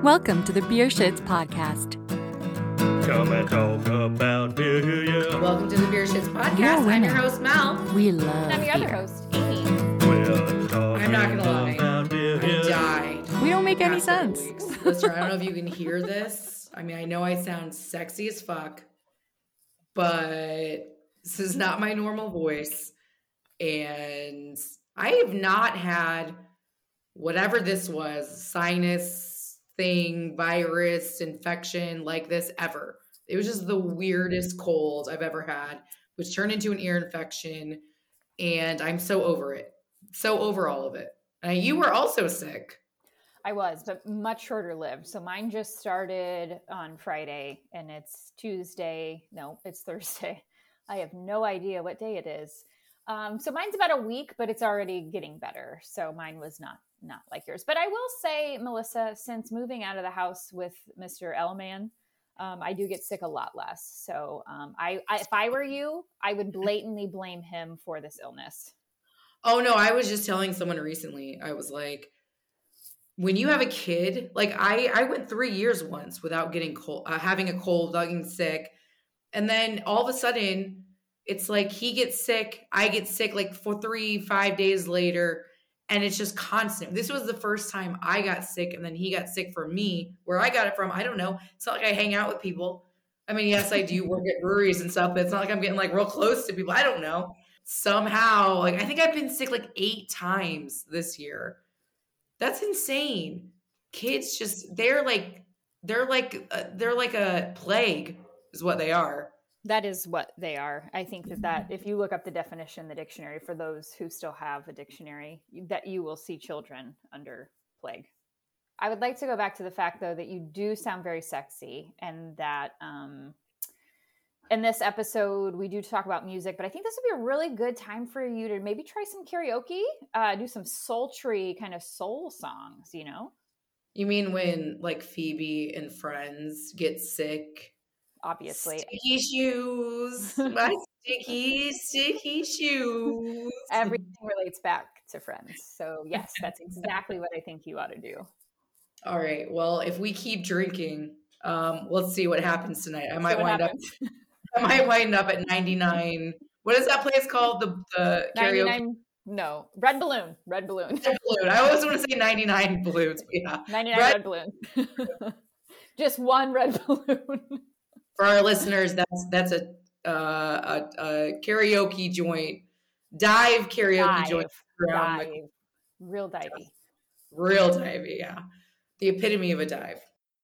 Welcome to the Beer Shits podcast. Come and talk about beer, yeah. Welcome to the Beer Shits podcast. We're I'm women. your host, Mel. We love I'm your other beer. host, Amy. We're talking I'm not gonna lie. about beer, I yeah. died. We don't make any Past couple sense. weeks. Listener, I don't know if you can hear this. I mean, I know I sound sexy as fuck, but this is not my normal voice. And I have not had whatever this was, sinus thing, virus, infection like this ever. It was just the weirdest cold I've ever had, which turned into an ear infection. And I'm so over it. So over all of it. You were also sick. I was, but much shorter lived. So mine just started on Friday and it's Tuesday. No, it's Thursday. I have no idea what day it is. So mine's about a week, but it's already getting better. So mine was not like yours. But I will say, Melissa, since moving out of the house with Mr. L-Man, I do get sick a lot less. So if I were you, I would blatantly blame him for this illness. Oh no, I was just telling someone recently, I was like, when you have a kid, like I went 3 years once without getting having a cold, without getting sick. And then all of a sudden it's like he gets sick, I get sick like for 3-5 days later. And it's just constant. This was the first time I got sick and then he got sick for me. Where I got it from, I don't know. It's not like I hang out with people. I mean, yes, I do work at breweries and stuff, but it's not like I'm getting like real close to people. I don't know. Somehow, like I think I've been sick like 8 times this year. That's insane. Kids just they're like a plague is what they are. That is what they are. I think that if you look up the definition in the dictionary, for those who still have a dictionary, that you will see children under plague. I would like to go back to the fact, though, that you do sound very sexy and that in this episode, we do talk about music, but I think this would be a really good time for you to maybe try some karaoke, do some sultry kind of soul songs, you know? You mean when like Phoebe and Friends get sick? Obviously. Sticky shoes. My sticky shoes. Everything relates back to Friends. So yes, that's exactly what I think you ought to do. All right. Well, if we keep drinking, let's see what happens tonight. I might wind up at 99. What is that place called? The karaoke? 99. No, Red Balloon. Red Balloon. Red Balloon. I always want to say 99 balloons. Yeah. 99 red balloons. Just one red balloon. For our listeners, that's a karaoke joint, dive karaoke joint. Dive. Real divey. Real divey, yeah. The epitome of a dive.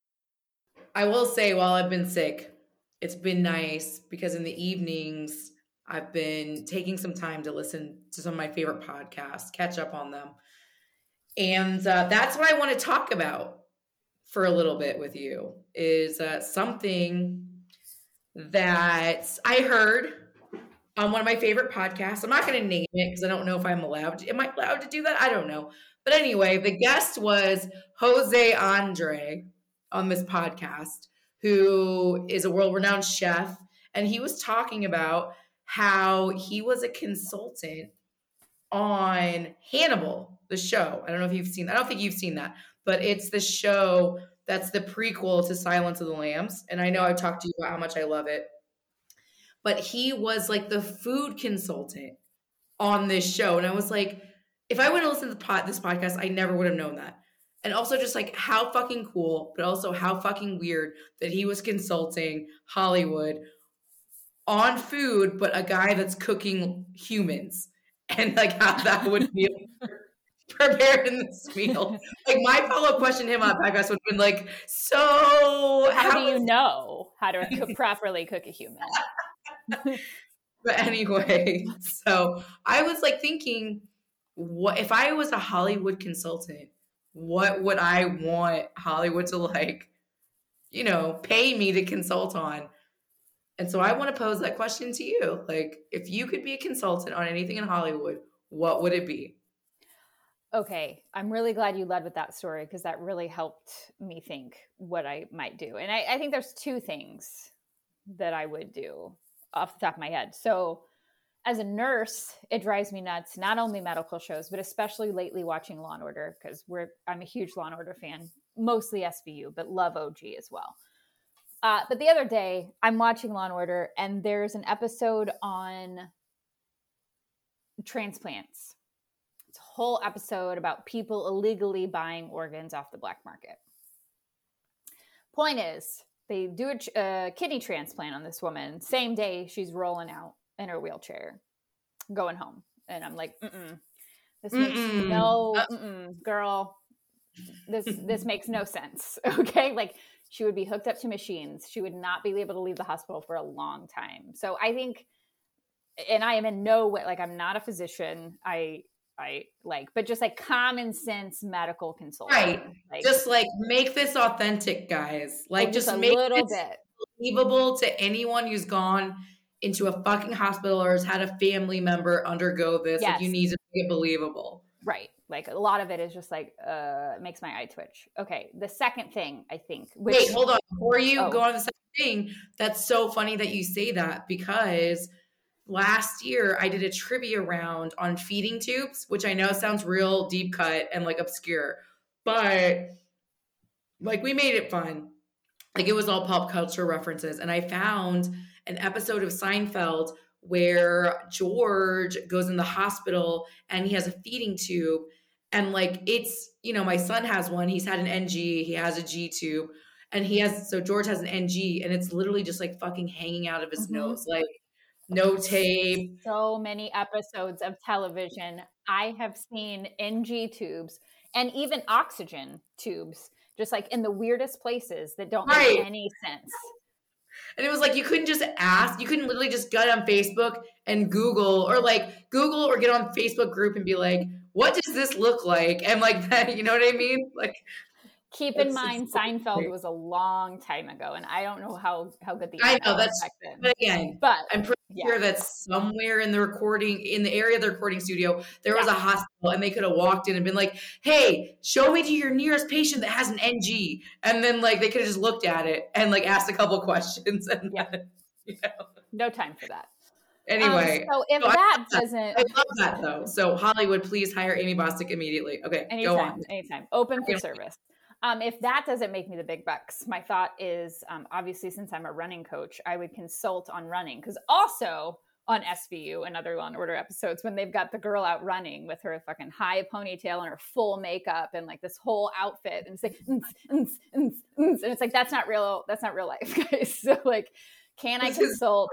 I will say, while I've been sick, it's been nice because in the evenings, I've been taking some time to listen to some of my favorite podcasts, catch up on them. And that's what I want to talk about for a little bit with you, is something that I heard on one of my favorite podcasts. I'm not going to name it because I don't know if I'm allowed to. Am I allowed to do that? I don't know. But anyway, the guest was Jose Andre on this podcast, who is a world-renowned chef. And he was talking about how he was a consultant on Hannibal, the show. I don't know if you've seen that. I don't think you've seen that. But it's the show that's the prequel to Silence of the Lambs. And I know I've talked to you about how much I love it. But he was like the food consultant on this show. And I was like, if I would have listened to this podcast, I never would have known that. And also just like how fucking cool, but also how fucking weird that he was consulting Hollywood on food, but a guy that's cooking humans. And like how that would be preparing this meal. Like my follow-up question to him on the podcast would have been like, so how do you know how to properly cook a human? But anyway, so I was like thinking, what if I was a Hollywood consultant, what would I want Hollywood to like, you know, pay me to consult on? And so I want to pose that question to you. Like, if you could be a consultant on anything in Hollywood, what would it be? Okay, I'm really glad you led with that story because that really helped me think what I might do. And I think there's 2 things that I would do off the top of my head. So as a nurse, it drives me nuts, not only medical shows, but especially lately watching Law & Order, because I'm a huge Law & Order fan. mostly SVU, but love OG as well. But the other day, I'm watching Law & Order, and there's an episode on transplants. It's a whole episode about people illegally buying organs off the black market. Point is, they do a kidney transplant on this woman. Same day, she's rolling out in her wheelchair, going home. And I'm like, this makes girl, this makes no sense. Okay. Like, she would be hooked up to machines. She would not be able to leave the hospital for a long time. So I think, and I am in no way, like, I'm not a physician. I but just like common sense medical consulting. Right. Like, just like make this authentic, guys. Like just a make little this bit believable to anyone who's gone into a fucking hospital or has had a family member undergo this. Yes. Like, you need to make it believable. Right. Like, a lot of it is just like, it makes my eye twitch. Okay. The second thing, I think. Which, wait, hold on. Before you go on to the second thing, that's so funny that you say that, because last year I did a trivia round on feeding tubes, which I know sounds real deep cut and like obscure, but like we made it fun. Like, it was all pop culture references. And I found an episode of Seinfeld where George goes in the hospital and he has a feeding tube. And like, it's, you know, my son has one. He's had an NG. He has a G tube. And so George has an NG, and it's literally just like fucking hanging out of his nose. Like, no tape. So many episodes of television. I have seen NG tubes and even oxygen tubes, just like in the weirdest places that don't make any sense. And it was like, you couldn't just ask. You couldn't literally just get on Facebook and Google or get on Facebook group and be like, what does this look like? And like that, you know what I mean? Like, keep in mind, Seinfeld was a long time ago, and I don't know how good the I know that's back then. But again, but I'm pretty sure that somewhere in the area of the recording studio, there was a hospital, and they could have walked in and been like, "Hey, show me to your nearest patient that has an NG," and then like they could have just looked at it and like asked a couple questions, and then, you know, no time for that. Anyway, so if that doesn't, I love that though. So Hollywood, please hire Amy Bostic immediately. Okay, go on. Anytime, open for service. If that doesn't make me the big bucks, my thought is, obviously, since I'm a running coach, I would consult on running, because also on SVU and other Law & Order episodes, when they've got the girl out running with her fucking high ponytail and her full makeup and like this whole outfit, and it's like, and it's like, that's not real life, guys. So like, can I consult?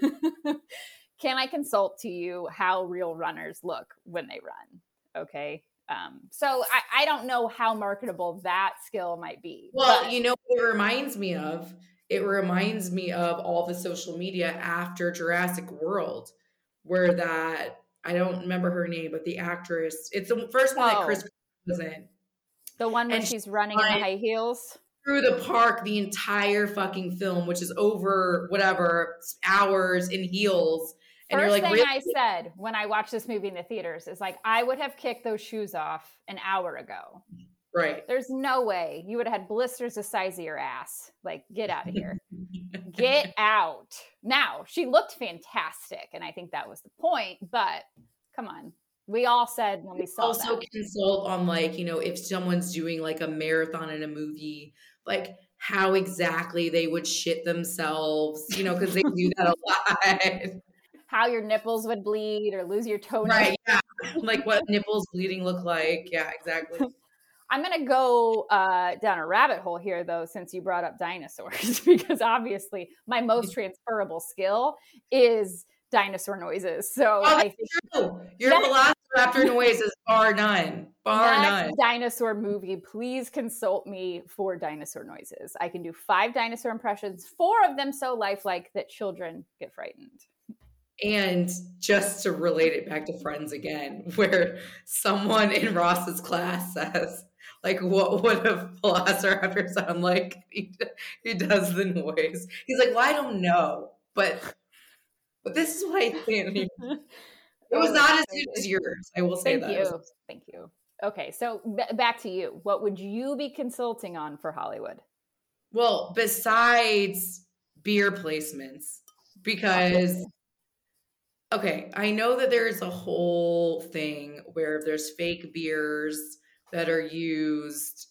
Can I consult to you how real runners look when they run? Okay. So I don't know how marketable that skill might be. Well, you know what it reminds me of? It reminds me of all the social media after Jurassic World, where that, I don't remember her name, but the actress, it's the first one that Chris was in. The one where she's running in the high heels? Through the park the entire fucking film, which is over whatever hours in heels. And First you're like, thing really? I said when I watched this movie in the theaters is like, I would have kicked those shoes off an hour ago. Right. There's no way. You would have had blisters the size of your ass. Like, get out of here. Get out. Now, she looked fantastic, and I think that was the point, but come on. We all said when we saw also that. Consult on, like, you know, if someone's doing like a marathon in a movie, like how exactly they would shit themselves, you know, because they do that a lot. How your nipples would bleed or lose your toenail. Right, yeah. Like what nipples bleeding look like. Yeah, exactly. I'm going to go down a rabbit hole here, though, since you brought up dinosaurs, because obviously my most transferable skill is dinosaur noises. So I think true. Your Velociraptor noise is bar none. Bar none. Dinosaur movie, please consult me for dinosaur noises. I can do 5 dinosaur impressions, 4 of them so lifelike that children get frightened. And just to relate it back to Friends again, where someone in Ross's class says, like, what would a velociraptor sound like? He does the noise. He's like, well, I don't know, but this is what I think. It was not as good as yours. I will say that. Thank you. Okay, so back to you. What would you be consulting on for Hollywood? Well, besides beer placements, because... Okay, I know that there's a whole thing where there's fake beers that are used,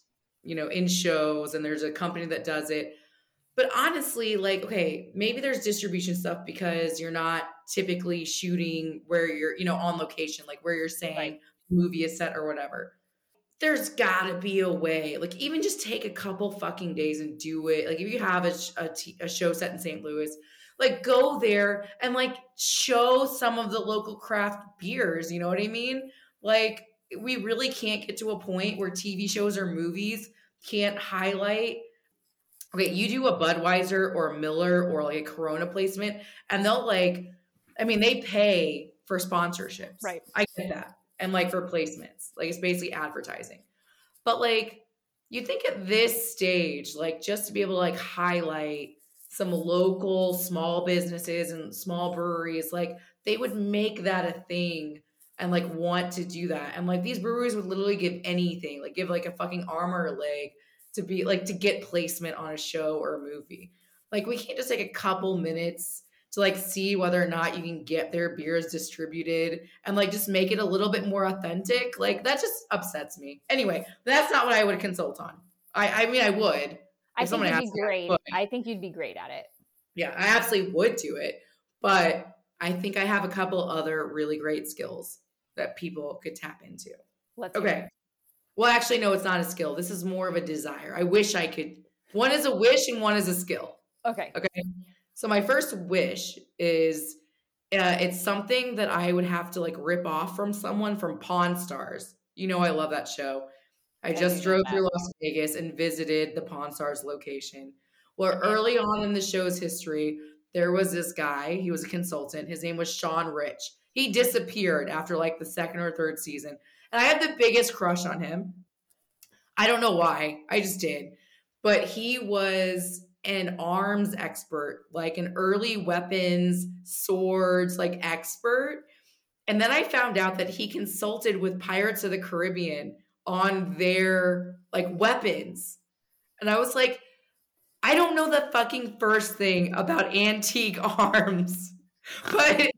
in shows, and there's a company that does it. But honestly, like, okay, maybe there's distribution stuff because you're not typically shooting where you're, on location, like where you're saying Right. movie is set or whatever. There's gotta be a way, like even just take a couple fucking days and do it. Like if you have a show set in St. Louis, like go there and like show some of the local craft beers. You know what I mean? Like we really can't get to a point where TV shows or movies can't highlight. Okay, you do a Budweiser or a Miller or like a Corona placement, and they'll they pay for sponsorships. Right. I get that. And like for placements, like it's basically advertising. But like you think at this stage, like just to be able to like highlight some local small businesses and small breweries, like they would make that a thing and like want to do that. And like these breweries would literally give anything, like give like a fucking arm or a leg to be like to get placement on a show or a movie. Like we can't just take a couple minutes to like see whether or not you can get their beers distributed and like just make it a little bit more authentic. Like that just upsets me. Anyway, that's not what I would consult on. I mean, I would. I think you'd be great. I think you'd be great at it. Yeah, I absolutely would do it. But I think I have a couple other really great skills that people could tap into. Okay. Well, actually, no, it's not a skill. This is more of a desire. I wish I could. One is a wish and one is a skill. Okay. So my first wish is it's something that I would have to like rip off from someone from Pawn Stars. I love that show. I just drove through Las Vegas and visited the Pawn Stars location. Well, early on in the show's history, there was this guy. He was a consultant. His name was Sean Rich. He disappeared after like the second or third season. And I had the biggest crush on him. I don't know why. I just did. But he was an arms expert, like an early weapons, swords, like expert. And then I found out that he consulted with Pirates of the Caribbean on their like weapons. And I was like, I don't know the fucking first thing about antique arms, but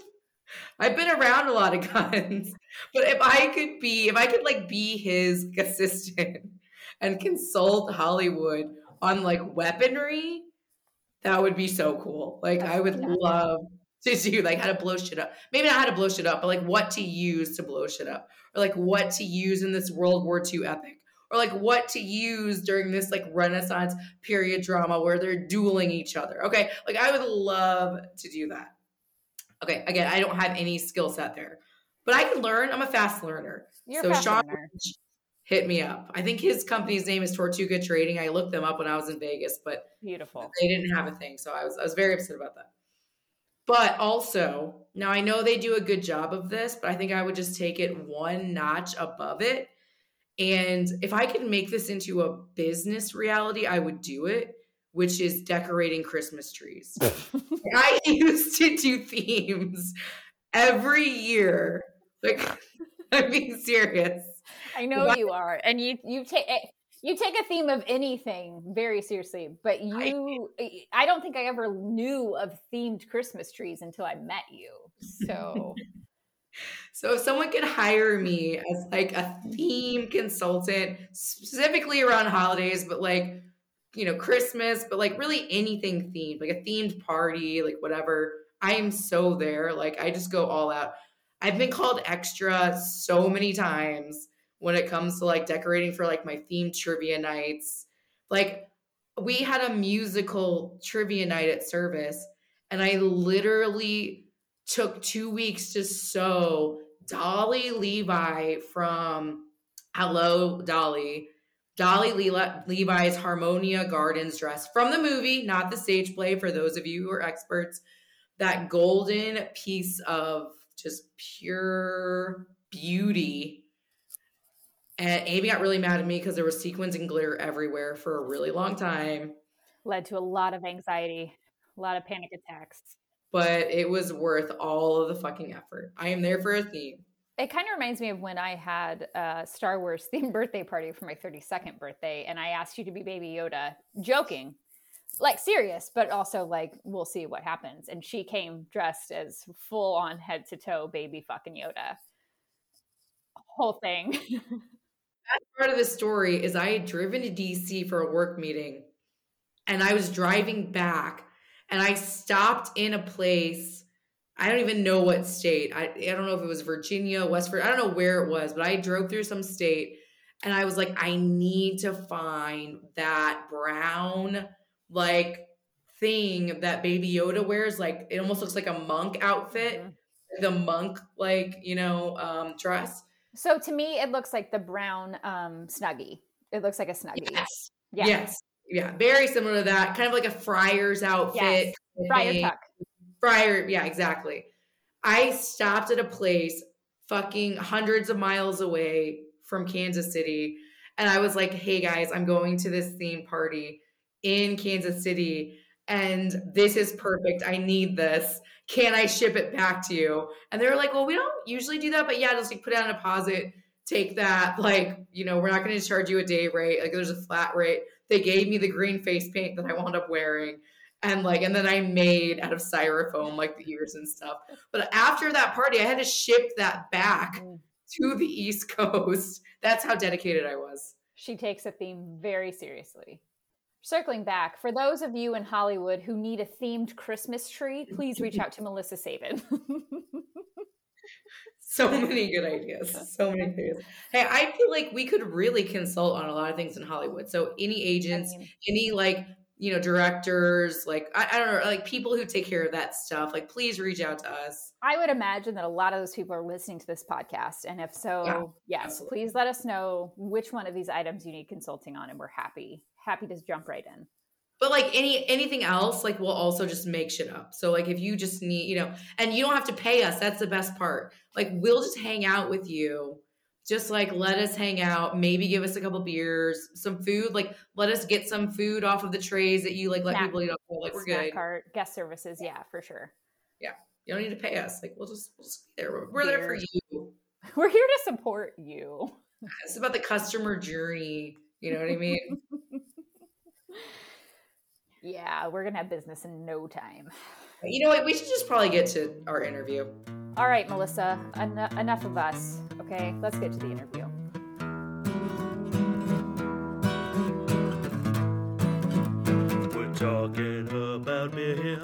I've been around a lot of guns. But if I could like be his assistant and consult Hollywood on like weaponry, that would be so cool. Like I would love to do like how to blow shit up. Maybe not how to blow shit up, but like what to use to blow shit up. Or like what to use in this World War II epic. Or like what to use during this like Renaissance period drama where they're dueling each other. Okay. Like I would love to do that. Okay. Again, I don't have any skill set there, but I can learn. I'm a fast learner. You're a fast learner. Hit me up. I think his company's name is Tortuga Trading. I looked them up when I was in Vegas, but beautiful. They didn't have a thing. So I was very upset about that. But also, now I know they do a good job of this, but I think I would just take it one notch above it. And if I could make this into a business reality, I would do it, which is decorating Christmas trees. I used to do themes every year. Like, I'm being serious. I know you are. And you take a theme of anything very seriously, but I don't think I ever knew of themed Christmas trees until I met you. So if someone could hire me as like a theme consultant, specifically around holidays, but like, Christmas, but like really anything themed, like a themed party, like whatever, I am so there. Like I just go all out. I've been called extra so many times when it comes to like decorating for like my themed trivia nights. Like we had a musical trivia night at Service, and I literally took 2 weeks to sew Dolly Levi from Hello Dolly. Dolly Levi's Harmonia Gardens dress from the movie, not the stage play, for those of you who are experts. That golden piece of just pure beauty. And Amy got really mad at me because there was sequins and glitter everywhere for a really long time. Led to a lot of anxiety, a lot of panic attacks. But it was worth all of the fucking effort. I am there for a theme. It kind of reminds me of when I had a Star Wars themed birthday party for my 32nd birthday, and I asked you to be Baby Yoda, joking, like serious, but also like, we'll see what happens. And she came dressed as full on head to toe baby fucking Yoda. Whole thing. best part of the story is I had driven to DC for a work meeting, and I was driving back, and I stopped in a place. I don't even know what state. I don't know if it was Virginia, West Virginia. I don't know where it was, but I drove through some state, and I was like, I need to find that brown like thing that Baby Yoda wears. Like it almost looks like a monk outfit, the monk dress. So to me, it looks like the brown Snuggie. It looks like a Snuggie. Yes. Yeah. Yes. Yeah. Very similar to that. Kind of like a friar's outfit. Yes. Friar tuck. Friar. Yeah, exactly. I stopped at a place fucking hundreds of miles away from Kansas City. And I was like, hey guys, I'm going to this theme party in Kansas City. And this is perfect. I need this. Can I ship it back to you? And they were like, well, we don't usually do that, but yeah, just like put down a deposit, take that. Like, we're not going to charge you a day rate. Like there's a flat rate. They gave me the green face paint that I wound up wearing. And then I made out of styrofoam, like the ears and stuff. But after that party, I had to ship that back to the East Coast. That's how dedicated I was. She takes a theme very seriously. Circling back, for those of you in Hollywood who need a themed Christmas tree, please reach out to Melissa Sabin. So many good ideas. So many ideas. Hey, I feel like we could really consult on a lot of things in Hollywood. So any agents, any directors, like, I don't know, like people who take care of that stuff, like please reach out to us. I would imagine that a lot of those people are listening to this podcast. And if so, yes, absolutely. Please let us know which one of these items you need consulting on. And we're happy to jump right in. But like anything else, like we'll also just make shit up. So like if you just need, and you don't have to pay us. That's the best part. Like we'll just hang out with you. Just like let us hang out, maybe give us a couple beers, some food. Like let us get some food off of the trays that you like let people eat. Like we're good. Cart, guest services, yeah, for sure. Yeah, you don't need to pay us. Like we'll just be there. We're there for you. We're here to support you. It's about the customer journey. You know what I mean? Yeah, we're gonna have business in no time. You know what? We should just probably get to our interview. All right, Melissa, enough of us. Okay, let's get to the interview. We're talking about beer.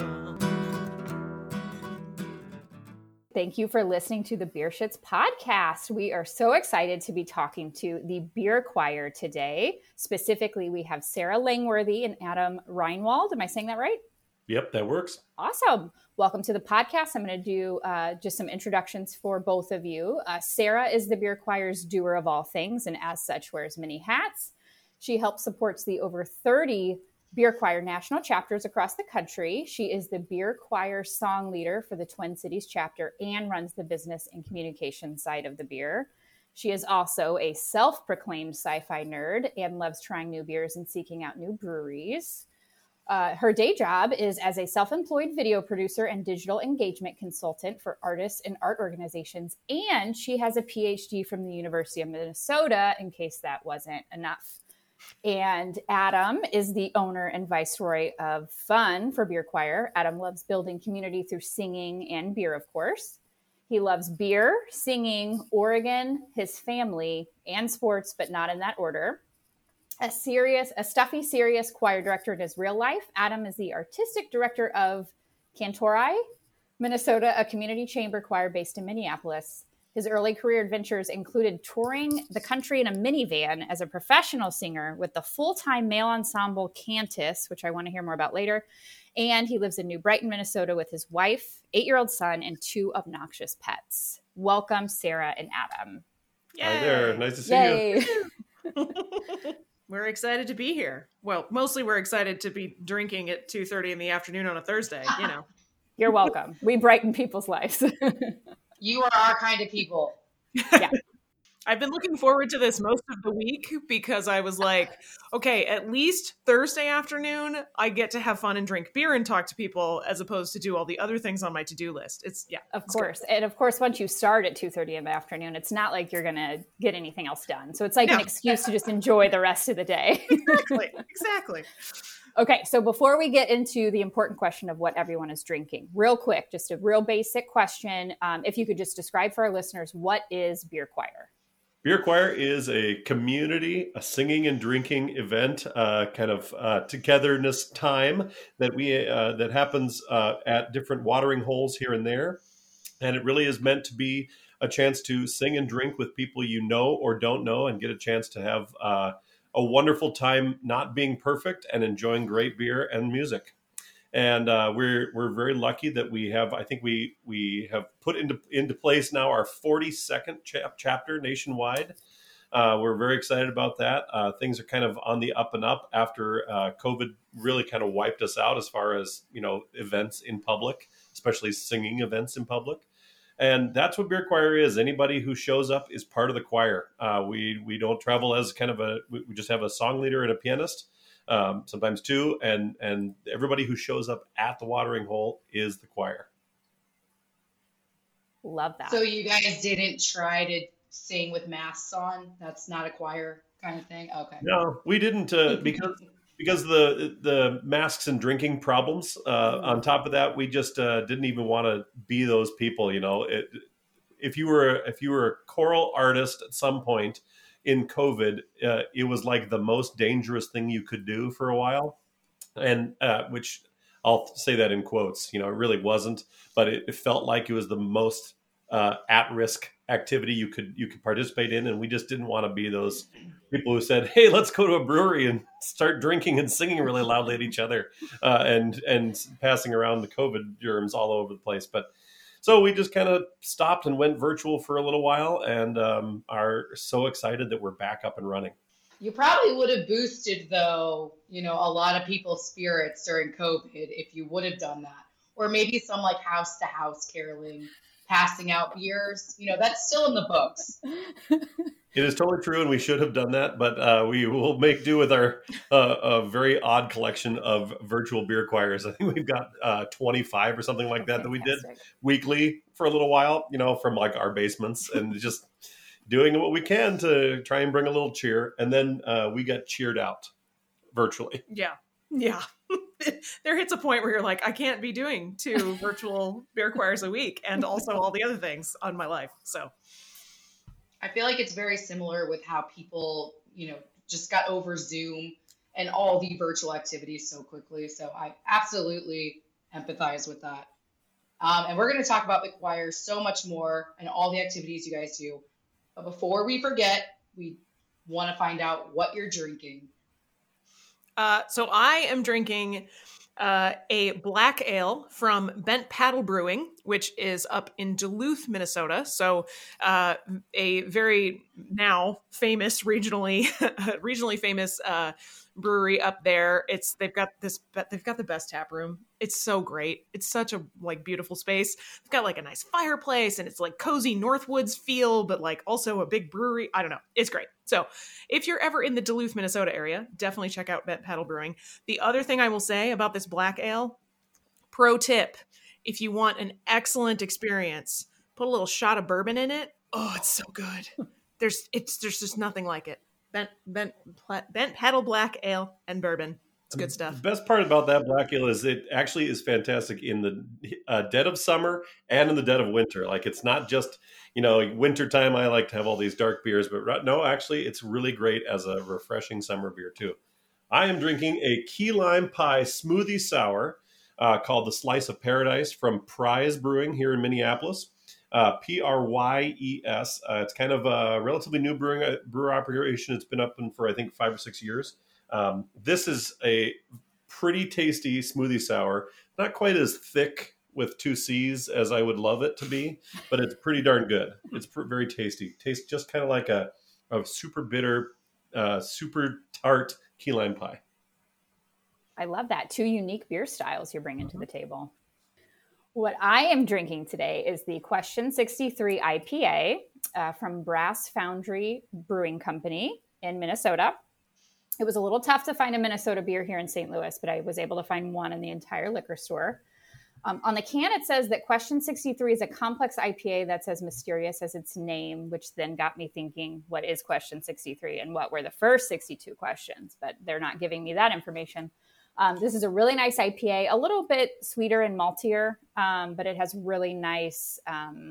Thank you for listening to the Beer Shits podcast. We are so excited to be talking to the Beer Choir today. Specifically, we have Sarah Langworthy and Adam Reinwald. Am I saying that right? Yep, that works. Awesome. Welcome to the podcast. I'm going to do just some introductions for both of you. Sarah is the Beer Choir's doer of all things, and as such wears many hats. She helps supports the over 30 Beer Choir national chapters across the country. She is the Beer Choir song leader for the Twin Cities chapter and runs the business and communication side of the beer. She is also a self-proclaimed sci-fi nerd and loves trying new beers and seeking out new breweries. Her day job is as a self-employed video producer and digital engagement consultant for artists and art organizations. And she has a PhD from the University of Minnesota, in case that wasn't enough. And Adam is the owner and viceroy of Fun for Beer Choir. Adam loves building community through singing and beer, of course. He loves beer, singing, Oregon, his family, and sports, but not in that order. A stuffy, serious choir director in his real life. Adam is the artistic director of Cantorai, Minnesota, a community chamber choir based in Minneapolis. His early career adventures included touring the country in a minivan as a professional singer with the full-time male ensemble Cantus, which I want to hear more about later. And he lives in New Brighton, Minnesota with his wife, 8-year-old son, and 2 obnoxious pets. Welcome, Sarah and Adam. Yay. Hi there. Nice to see you. We're excited to be here. Well, mostly we're excited to be drinking at 2:30 in the afternoon on a Thursday, You're welcome. We brighten people's lives. You are our kind of people. Yeah. I've been looking forward to this most of the week because I was like, okay, at least Thursday afternoon, I get to have fun and drink beer and talk to people as opposed to do all the other things on my to-do list. Of course. Good. And of course, once you start at 2:30 in the afternoon, it's not like you're going to get anything else done. So it's like an excuse to just enjoy the rest of the day. Exactly. Okay, so before we get into the important question of what everyone is drinking, real quick, just a real basic question. If you could just describe for our listeners, what is Beer Choir? Beer Choir is a community, a singing and drinking event, kind of togetherness time that that happens at different watering holes here and there. And it really is meant to be a chance to sing and drink with people you know or don't know, and get a chance to have a wonderful time, not being perfect and enjoying great beer and music. And we're very lucky that we have. I think we have put into place now our 42nd chapter nationwide. We're very excited about that. Things are kind of on the up and up after COVID really kind of wiped us out as far as events in public, especially singing events in public. And that's what Beer Choir is. Anybody who shows up is part of the choir. We don't travel as kind of we just have a song leader and a pianist. Sometimes two, and everybody who shows up at the watering hole is the choir. Love that. So you guys didn't try to sing with masks on? That's not a choir kind of thing? Okay. No, we didn't because the masks and drinking problems. On top of that, we just didn't even want to be those people. If you were a choral artist at some point in COVID, it was like the most dangerous thing you could do for a while, and which I'll say that in quotes. It really wasn't, but it felt like it was the most at-risk activity you could participate in, and we just didn't want to be those people who said, "Hey, let's go to a brewery and start drinking and singing really loudly at each other and passing around the COVID germs all over the place." But so we just kind of stopped and went virtual for a little while, and are so excited that we're back up and running. You probably would have boosted, though, a lot of people's spirits during COVID if you would have done that. Or maybe some like house to house caroling, passing out beers. That's still in the books. It is totally true, and we should have done that, but we will make do with our a very odd collection of virtual beer choirs. I think we've got 25 or something like that we did weekly for a little while, from like our basements, and just doing what we can to try and bring a little cheer. And then we got cheered out virtually. Yeah. There hits a point where you're like, I can't be doing 2 virtual beer choirs a week and also all the other things on my life. So I feel like it's very similar with how people, just got over Zoom and all the virtual activities so quickly. So I absolutely empathize with that. And we're going to talk about the choir so much more and all the activities you guys do. But before we forget, we want to find out what you're drinking. So I am drinking a black ale from Bent Paddle Brewing, which is up in Duluth, Minnesota. So a very now famous regionally famous brewery up there. They've got the best tap room. It's so great. It's such a beautiful space. They've got like a nice fireplace, and it's like cozy Northwoods feel, but like also a big brewery. I don't know. It's great. So if you're ever in the Duluth, Minnesota area, definitely check out Bent Paddle Brewing. The other thing I will say about this black ale, pro tip, if you want an excellent experience, put a little shot of bourbon in it. Oh, it's so good. There's just nothing like it. Bent Paddle Black Ale and bourbon. It's good stuff. The best part about that black ale is it actually is fantastic in the dead of summer and in the dead of winter. Like, it's not just, wintertime. I like to have all these dark beers, but no, actually it's really great as a refreshing summer beer too. I am drinking a key lime pie smoothie sour called the Slice of Paradise from Prize Brewing here in Minneapolis. Pryes. It's kind of a relatively new brewer operation. It's been up for, I think, 5 or 6 years. This is a pretty tasty smoothie sour. Not quite as thick with 2 C's as I would love it to be, but it's pretty darn good. It's very tasty. Tastes just kind of like a super bitter, super tart key lime pie. I love that. 2 unique beer styles you're bringing to the table. What I am drinking today is the Question 63 IPA from Brass Foundry Brewing Company in Minnesota. It was a little tough to find a Minnesota beer here in St. Louis, but I was able to find one in the entire liquor store. On the can, it says that Question 63 is a complex IPA that's as mysterious as its name, which then got me thinking, what is Question 63 and what were the first 62 questions? But they're not giving me that information. This is a really nice IPA, a little bit sweeter and maltier, but it has really nice,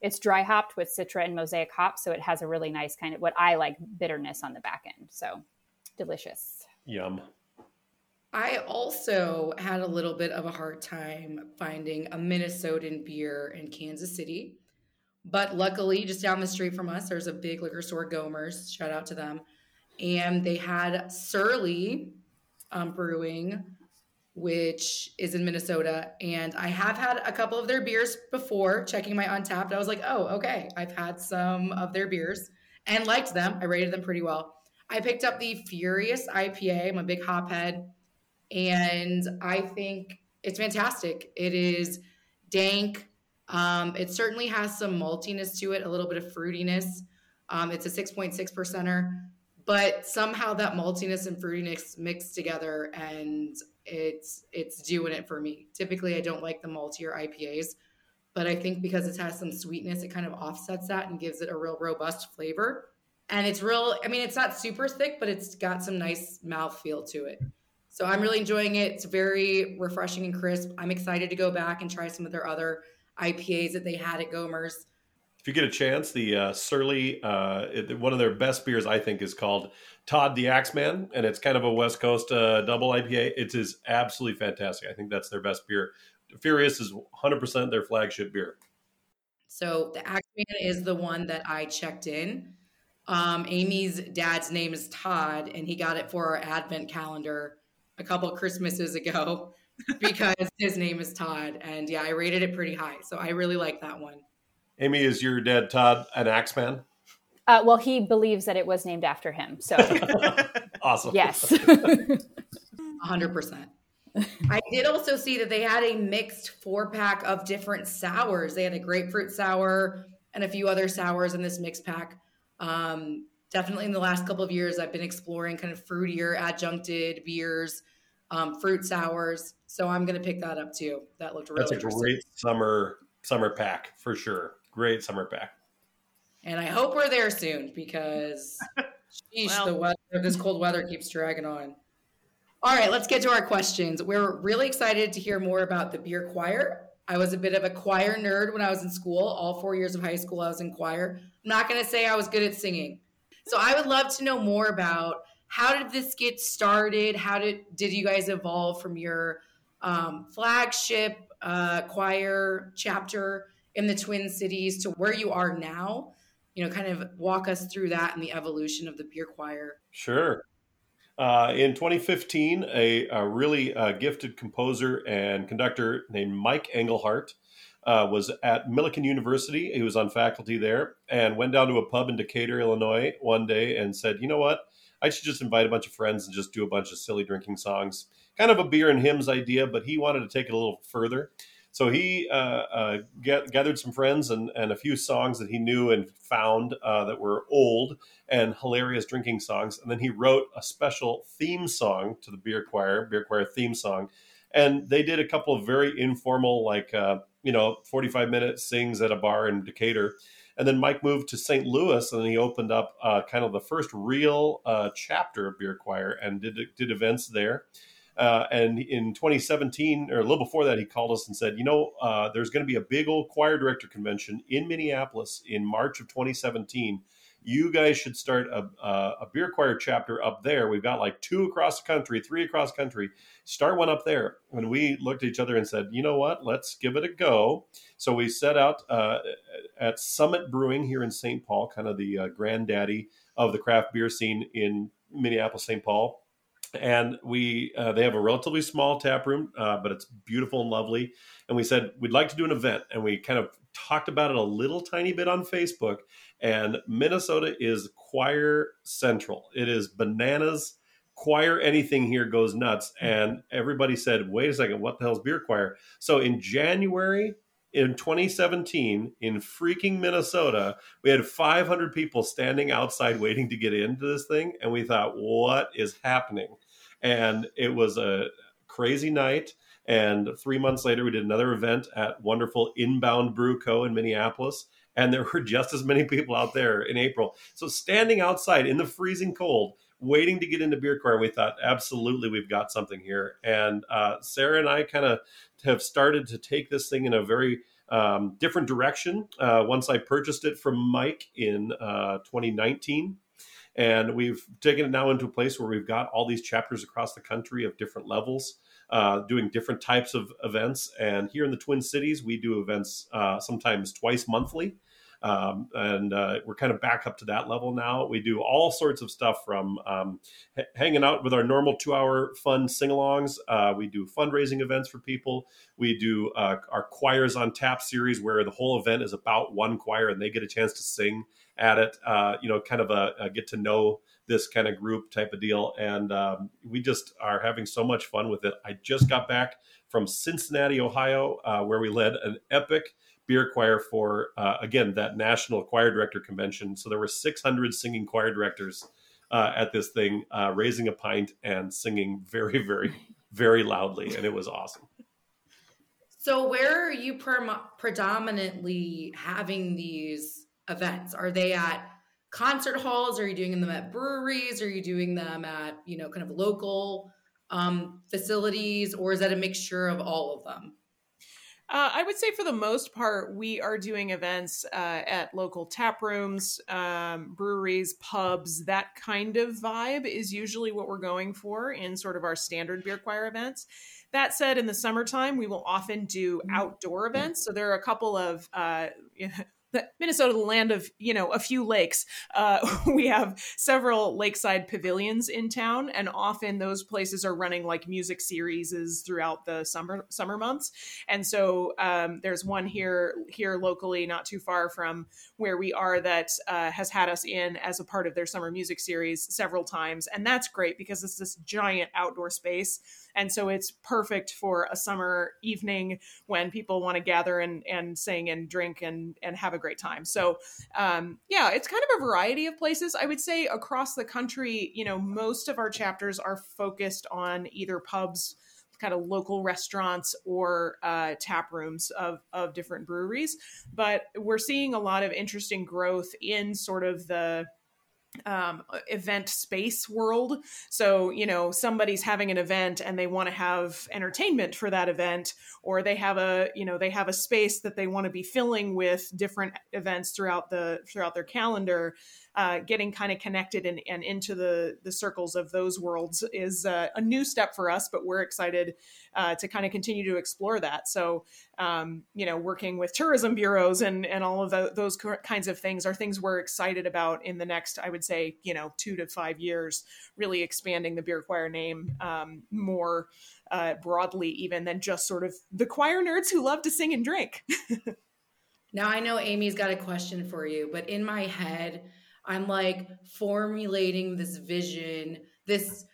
It's dry hopped with Citra and Mosaic hops, so it has a really nice kind of what I like bitterness on the back end. So delicious. Yum. I also had a little bit of a hard time finding a Minnesotan beer in Kansas City. But luckily, just down the street from us, there's a big liquor store, Gomer's. Shout out to them. And they had Surly Brewing, which is in Minnesota. And I have had a couple of their beers before, checking my Untappd. I was like, oh, okay. I've had some of their beers and liked them. I rated them pretty well. I picked up the Furious IPA. I'm a big hop head. And I think it's fantastic. It is dank. It certainly has some maltiness to it, a little bit of fruitiness. It's a 6.6%er, but somehow that maltiness and fruitiness mix together, and it's doing it for me. Typically, I don't like the maltier IPAs, but I think because it has some sweetness, it kind of offsets that and gives it a real robust flavor. And it's real, I mean, it's not super thick, but it's got some nice mouthfeel to it. So I'm really enjoying it. It's very refreshing and crisp. I'm excited to go back and try some of their other IPAs that they had at Gomer's. If you get a chance, the Surly, one of their best beers, I think, is called Todd the Axeman, and it's kind of a West Coast double IPA. It is absolutely fantastic. I think that's their best beer. Furious is 100% their flagship beer. So the Axeman is the one that I checked in. Amy's dad's name is Todd, and he got it for our Advent calendar a couple of Christmases ago because his name is Todd. And yeah, I rated it pretty high. So I really like that one. Amy, is your dad Todd an Axeman? Well, he believes that it was named after him. So Awesome. yes. 100%. I did also see that they had a mixed 4-pack of different sours. They had a grapefruit sour and a few other sours in this mixed pack. Definitely in the last couple of years, I've been exploring kind of fruitier adjuncted beers, fruit sours. So I'm going to pick that up too. That looked really interesting. That's a great summer pack for sure. Great summer pack. And I hope we're there soon because sheesh, this cold weather keeps dragging on. All right, let's get to our questions. We're really excited to hear more about the beer choir. I was a bit of a choir nerd when I was in school. All 4 years of high school, I was in choir. I'm not going to say I was good at singing. So I would love to know more about how did this get started? How did you guys evolve from your flagship choir chapter in the Twin Cities to where you are now? You know, kind of walk us through that and the evolution of the beer choir. Sure. In 2015, a really gifted composer and conductor named Mike Engelhart was at Millikan University. He was on faculty there and went down to a pub in Decatur, Illinois one day and said, you know what? I should just invite a bunch of friends and just do a bunch of silly drinking songs. Kind of a beer and hymns idea, but he wanted to take it a little further. So he gathered some friends and a few songs that he knew and found that were old and hilarious drinking songs. And then he wrote a special theme song to the beer choir theme song. And they did a couple of very informal, 45-minute sings at a bar in Decatur. And then Mike moved to St. Louis and he opened up kind of the first real chapter of beer choir and did events there. And in 2017, or a little before that, he called us and said, there's going to be a big old choir director convention in Minneapolis in March of 2017. You guys should start a beer choir chapter up there. We've got like 2 across the country, 3 across the country. Start one up there. And we looked at each other and said, you know what, let's give it a go. So we set out at Summit Brewing here in St. Paul, kind of the granddaddy of the craft beer scene in Minneapolis, St. Paul. And they have a relatively small tap room, but it's beautiful and lovely. And we said, we'd like to do an event. And we kind of talked about it a little tiny bit on Facebook. And Minnesota is choir central. It is bananas. Choir anything here goes nuts. And everybody said, wait a second, what the hell's beer choir? So in January in 2017, in freaking Minnesota, we had 500 people standing outside waiting to get into this thing. And we thought, what is happening? And it was a crazy night. And 3 months later, we did another event at wonderful Inbound Brew Co. in Minneapolis. And there were just as many people out there in April. So standing outside in the freezing cold, waiting to get into beer choir, we thought, absolutely, we've got something here. And Sarah and I kind of have started to take this thing in a very different direction once I purchased it from Mike in 2019. And we've taken it now into a place where we've got all these chapters across the country of different levels, doing different types of events. And here in the Twin Cities, we do events sometimes twice monthly. And we're kind of back up to that level now. We do all sorts of stuff from hanging out with our normal 2-hour fun sing-alongs. We do fundraising events for people. We do our Choirs on Tap series, where the whole event is about one choir and they get a chance to sing at it, kind of a get to know this kind of group type of deal. And we just are having so much fun with it. I just got back from Cincinnati, Ohio, where we led an epic beer choir for, again, that National Choir Director Convention. So there were 600 singing choir directors at this thing, raising a pint and singing very, very, very loudly. And it was awesome. So where are you predominantly having these events? Are they at concert halls? Are you doing them at breweries? Are you doing them at, kind of local facilities? Or is that a mixture of all of them? I would say for the most part, we are doing events at local tap rooms, breweries, pubs. That kind of vibe is usually what we're going for in sort of our standard beer choir events. That said, in the summertime, we will often do outdoor events. So there are a couple of Minnesota, the land of, a few lakes. We have several lakeside pavilions in town, and often those places are running like music series throughout the summer months. And so there's one here locally, not too far from where we are, that has had us in as a part of their summer music series several times. And that's great because it's this giant outdoor space. And so it's perfect for a summer evening when people want to gather and sing and drink and have a great time. So, it's kind of a variety of places. I would say across the country, most of our chapters are focused on either pubs, kind of local restaurants, or tap rooms of different breweries. But we're seeing a lot of interesting growth in sort of the event space world. So, somebody's having an event and they want to have entertainment for that event, or they have a space that they want to be filling with different events throughout their calendar. Getting kind of connected and into the circles of those worlds is a new step for us, but we're excited to kind of continue to explore that. So, working with tourism bureaus and all of those kinds of things are things we're excited about in the next, I would say, 2 to 5 years, really expanding the beer choir name more broadly, even than just sort of the choir nerds who love to sing and drink. Now, I know Amy's got a question for you, but in my head, I'm like formulating this vision, this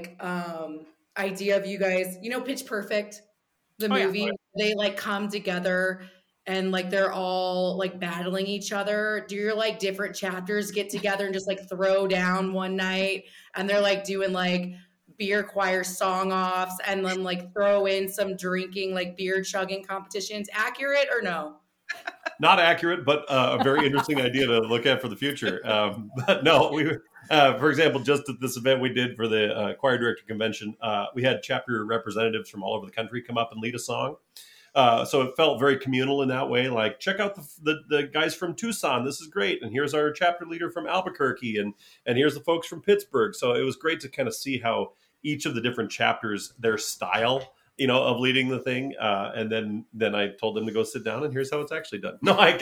idea of you guys, Pitch Perfect, the movie. Yeah. They like come together and like they're all like battling each other. Do your like different chapters get together and just like throw down one night and they're like doing like beer choir song offs and then like throw in some drinking, like beer chugging competitions? Accurate or no? Not accurate, but a very interesting idea to look at for the future. But no, for example, just at this event we did for the Choir Director Convention, we had chapter representatives from all over the country come up and lead a song. So it felt very communal in that way. Like, check out the guys from Tucson. This is great. And here's our chapter leader from Albuquerque. And here's the folks from Pittsburgh. So it was great to kind of see how each of the different chapters, their style, of leading the thing. And then I told them to go sit down and here's how it's actually done. No, I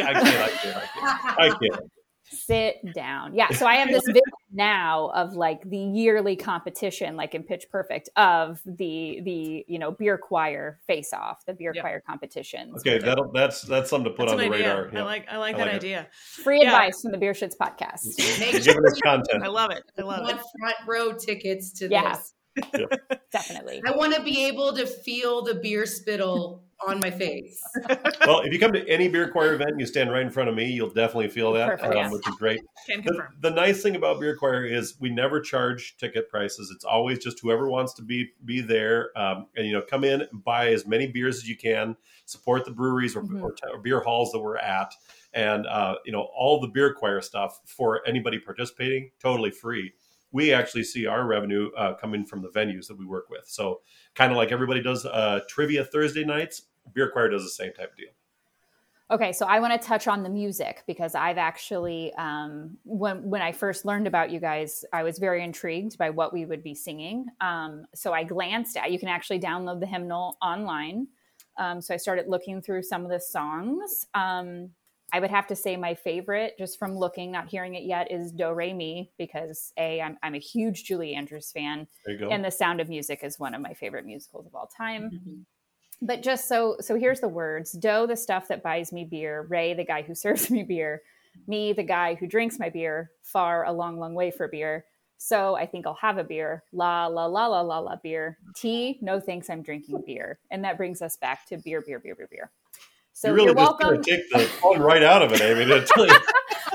can't. Sit down. Yeah. So I have this vision now of like the yearly competition, like in Pitch Perfect, of the beer choir face off, the beer choir competitions. Okay, that's something to put on the radar. Yeah. I like that idea. Free advice from the Beer Shits podcast. Make sure Giving us content. I love it. Front row tickets to Yeah. this. Yep. Definitely. I want to be able to feel the beer spittle on my face. Well, if you come to any beer choir event and you stand right in front of me, you'll definitely feel that, Perfect. Which is great. Can confirm. The nice thing about beer choir is we never charge ticket prices. It's always just whoever wants to be there, and come in and buy as many beers as you can. Support the breweries or beer halls that we're at, and all the beer choir stuff for anybody participating, totally free. We actually see our revenue coming from the venues that we work with. So kind of like everybody does trivia Thursday nights, beer choir does the same type of deal. Okay, so I want to touch on the music because I've actually, when I first learned about you guys, I was very intrigued by what we would be singing. So I glanced at, you can actually download the hymnal online. So I started looking through some of the songs. I would have to say my favorite, just from looking, not hearing it yet, is Do Re Mi, because I'm a huge Julie Andrews fan, There you go. and The Sound of Music is one of my favorite musicals of all time. Mm-hmm. But just so here's the words: Do, the stuff that buys me beer; Ray, the guy who serves me beer; me, the guy who drinks my beer; far, a long, long way for beer. So I think I'll have a beer. La, la, la, la, la, la, beer. Tea, no thanks, I'm drinking beer. And that brings us back to beer, beer, beer, beer, beer. So you really you're just welcome. take the fun right out of it, Amy. To tell you.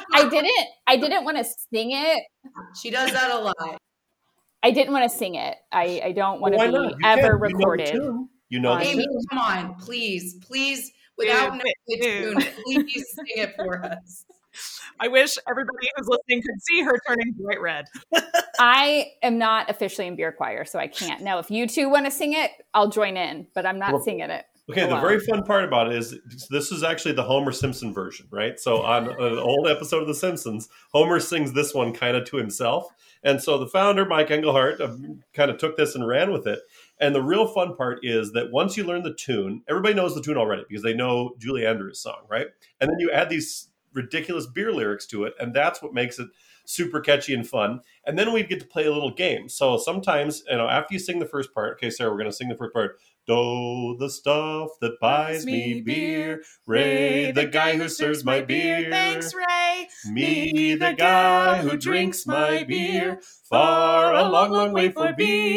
I didn't want to sing it. She does that a lot. I didn't want to sing it. I don't want Why to not? be You ever can. recorded. You know the Amy, tune. come on, please, without knowing the tune, please sing it for us. I wish everybody who's listening could see her turning bright red. I am not officially in beer choir, so I can't. Now, if you two want to sing it, I'll join in, but I'm not singing it. Okay, the alone. very fun part about it is this is actually the Homer Simpson version, right? So on an old episode of The Simpsons, Homer sings this one kind of to himself. And so the founder, Mike Engelhart, kind of took this and ran with it. And the real fun part is that once you learn the tune, everybody knows the tune already because they know Julie Andrews' song, right? And then you add these ridiculous beer lyrics to it, and that's what makes it super catchy and fun. And then we get to play a little game. So sometimes, after you sing the first part, okay, Sarah, we're going to sing the first part. Do, the stuff that buys me beer. Ray, the guy who serves my beer. Thanks, Ray. Me, the guy who drinks my beer. Far, a long, long way for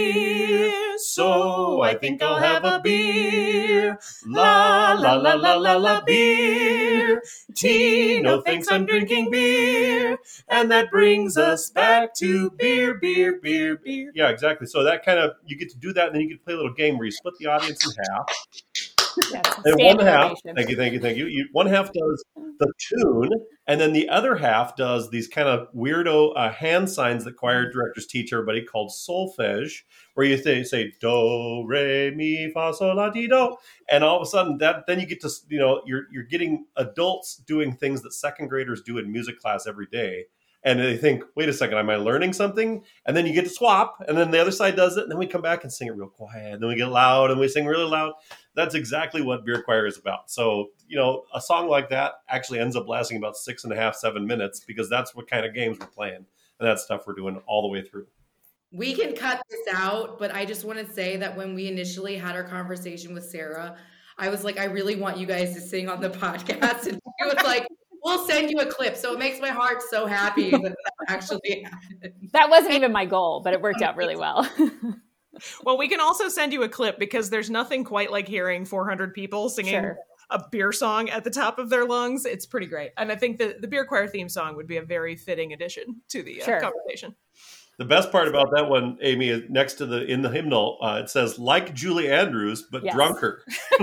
beer. So I think I'll have a beer. La, la, la, la, la, la, beer. Tea, no thanks, I'm drinking beer. And that brings us back to beer, beer, beer, beer. Yeah, exactly. So that kind of, you get to do that, and then you get to play a little game where you split the audience in half. Yes, And one half, standardization. thank you. One half does the tune, and then the other half does these kind of weirdo hand signs that choir directors teach everybody called solfege, where you say do, re, mi, fa, sol, la, ti, do, and all of a sudden then you get to you're getting adults doing things that second graders do in music class every day. And they think, wait a second, am I learning something? And then you get to swap, and then the other side does it, and then we come back and sing it real quiet, and then we get loud, and we sing really loud. That's exactly what beer choir is about. So, a song like that actually ends up lasting about 6.5, 7 minutes, because that's what kind of games we're playing, and that's stuff we're doing all the way through. We can cut this out, but I just want to say that when we initially had our conversation with Sarah, I was like, I really want you guys to sing on the podcast. And she was like, we'll send you a clip. So it makes my heart so happy that actually happened. That wasn't even my goal, but it worked out really well. Well, we can also send you a clip because there's nothing quite like hearing 400 people singing a beer song at the top of their lungs. It's pretty great. And I think the beer choir theme song would be a very fitting addition to the conversation. The best part about that one, Amy, is next to in the hymnal, it says, like Julie Andrews, but drunker.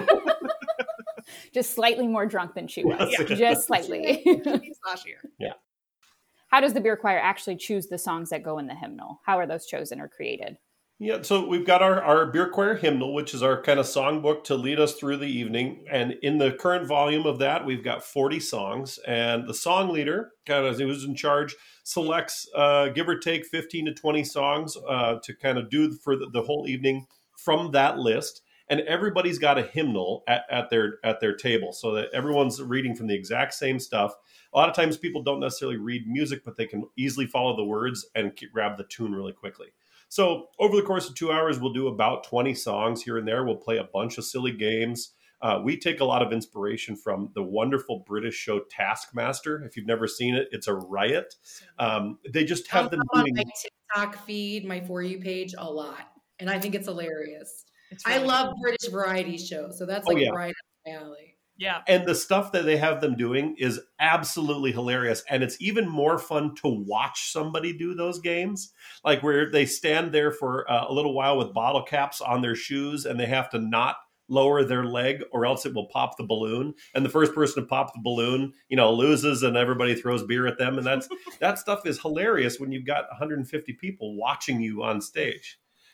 Just slightly more drunk than she was. Yeah. Just slightly. Last year. Yeah. How does the beer choir actually choose the songs that go in the hymnal? How are those chosen or created? Yeah, so we've got our beer choir hymnal, which is our kind of songbook to lead us through the evening. And in the current volume of that, we've got 40 songs. And the song leader, kind of who's in charge, selects, give or take, 15 to 20 songs to kind of do for the whole evening from that list. And everybody's got a hymnal at their table, so that everyone's reading from the exact same stuff. A lot of times people don't necessarily read music, but they can easily follow the words and grab the tune really quickly. So over the course of 2 hours, we'll do about 20 songs here and there. We'll play a bunch of silly games. We take a lot of inspiration from the wonderful British show Taskmaster. If you've never seen it, it's a riot. They just have them doing my TikTok feed, my For You page a lot. And I think it's hilarious. Really I love British variety shows. So that's right up my alley. Yeah. And the stuff that they have them doing is absolutely hilarious. And it's even more fun to watch somebody do those games, like where they stand there for a little while with bottle caps on their shoes and they have to not lower their leg or else it will pop the balloon. And the first person to pop the balloon, loses and everybody throws beer at them. And that stuff is hilarious when you've got 150 people watching you on stage.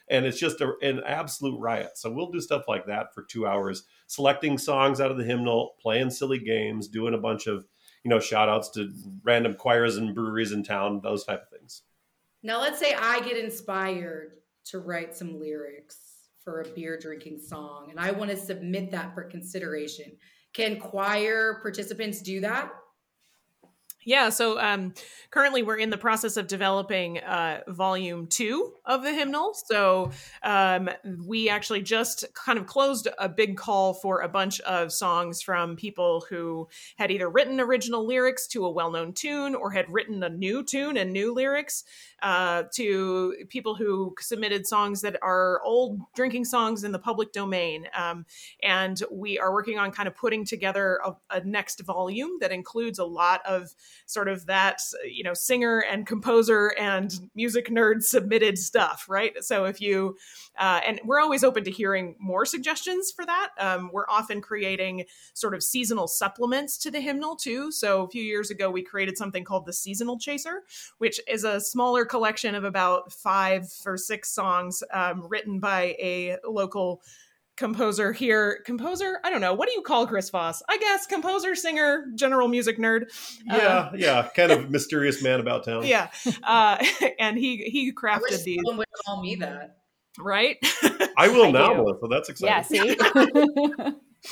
And it's just an absolute riot. So we'll do stuff like that for 2 hours, selecting songs out of the hymnal, playing silly games, doing a bunch of, shout outs to random choirs and breweries in town, those type of things. Now, let's say I get inspired to write some lyrics for a beer drinking song, and I want to submit that for consideration. Can choir participants do that? Yeah, so currently we're in the process of developing volume 2 of the hymnal. So we actually just kind of closed a big call for a bunch of songs from people who had either written original lyrics to a well-known tune or had written a new tune and new lyrics, to people who submitted songs that are old drinking songs in the public domain. And we are working on kind of putting together a next volume that includes a lot of sort of that, singer and composer and music nerd submitted stuff, right? So if you, and we're always open to hearing more suggestions for that. We're often creating sort of seasonal supplements to the hymnal too. So a few years ago, we created something called the Seasonal Chaser, which is a smaller collection of about 5 or 6 songs written by a local composer here. Composer? I don't know. What do you call Chris Voss? I guess composer, singer, general music nerd. Yeah. Kind of mysterious man about town. Yeah. And he crafted these. Someone would call me that. Right? I will now, Melissa. That's exciting. Yeah, see?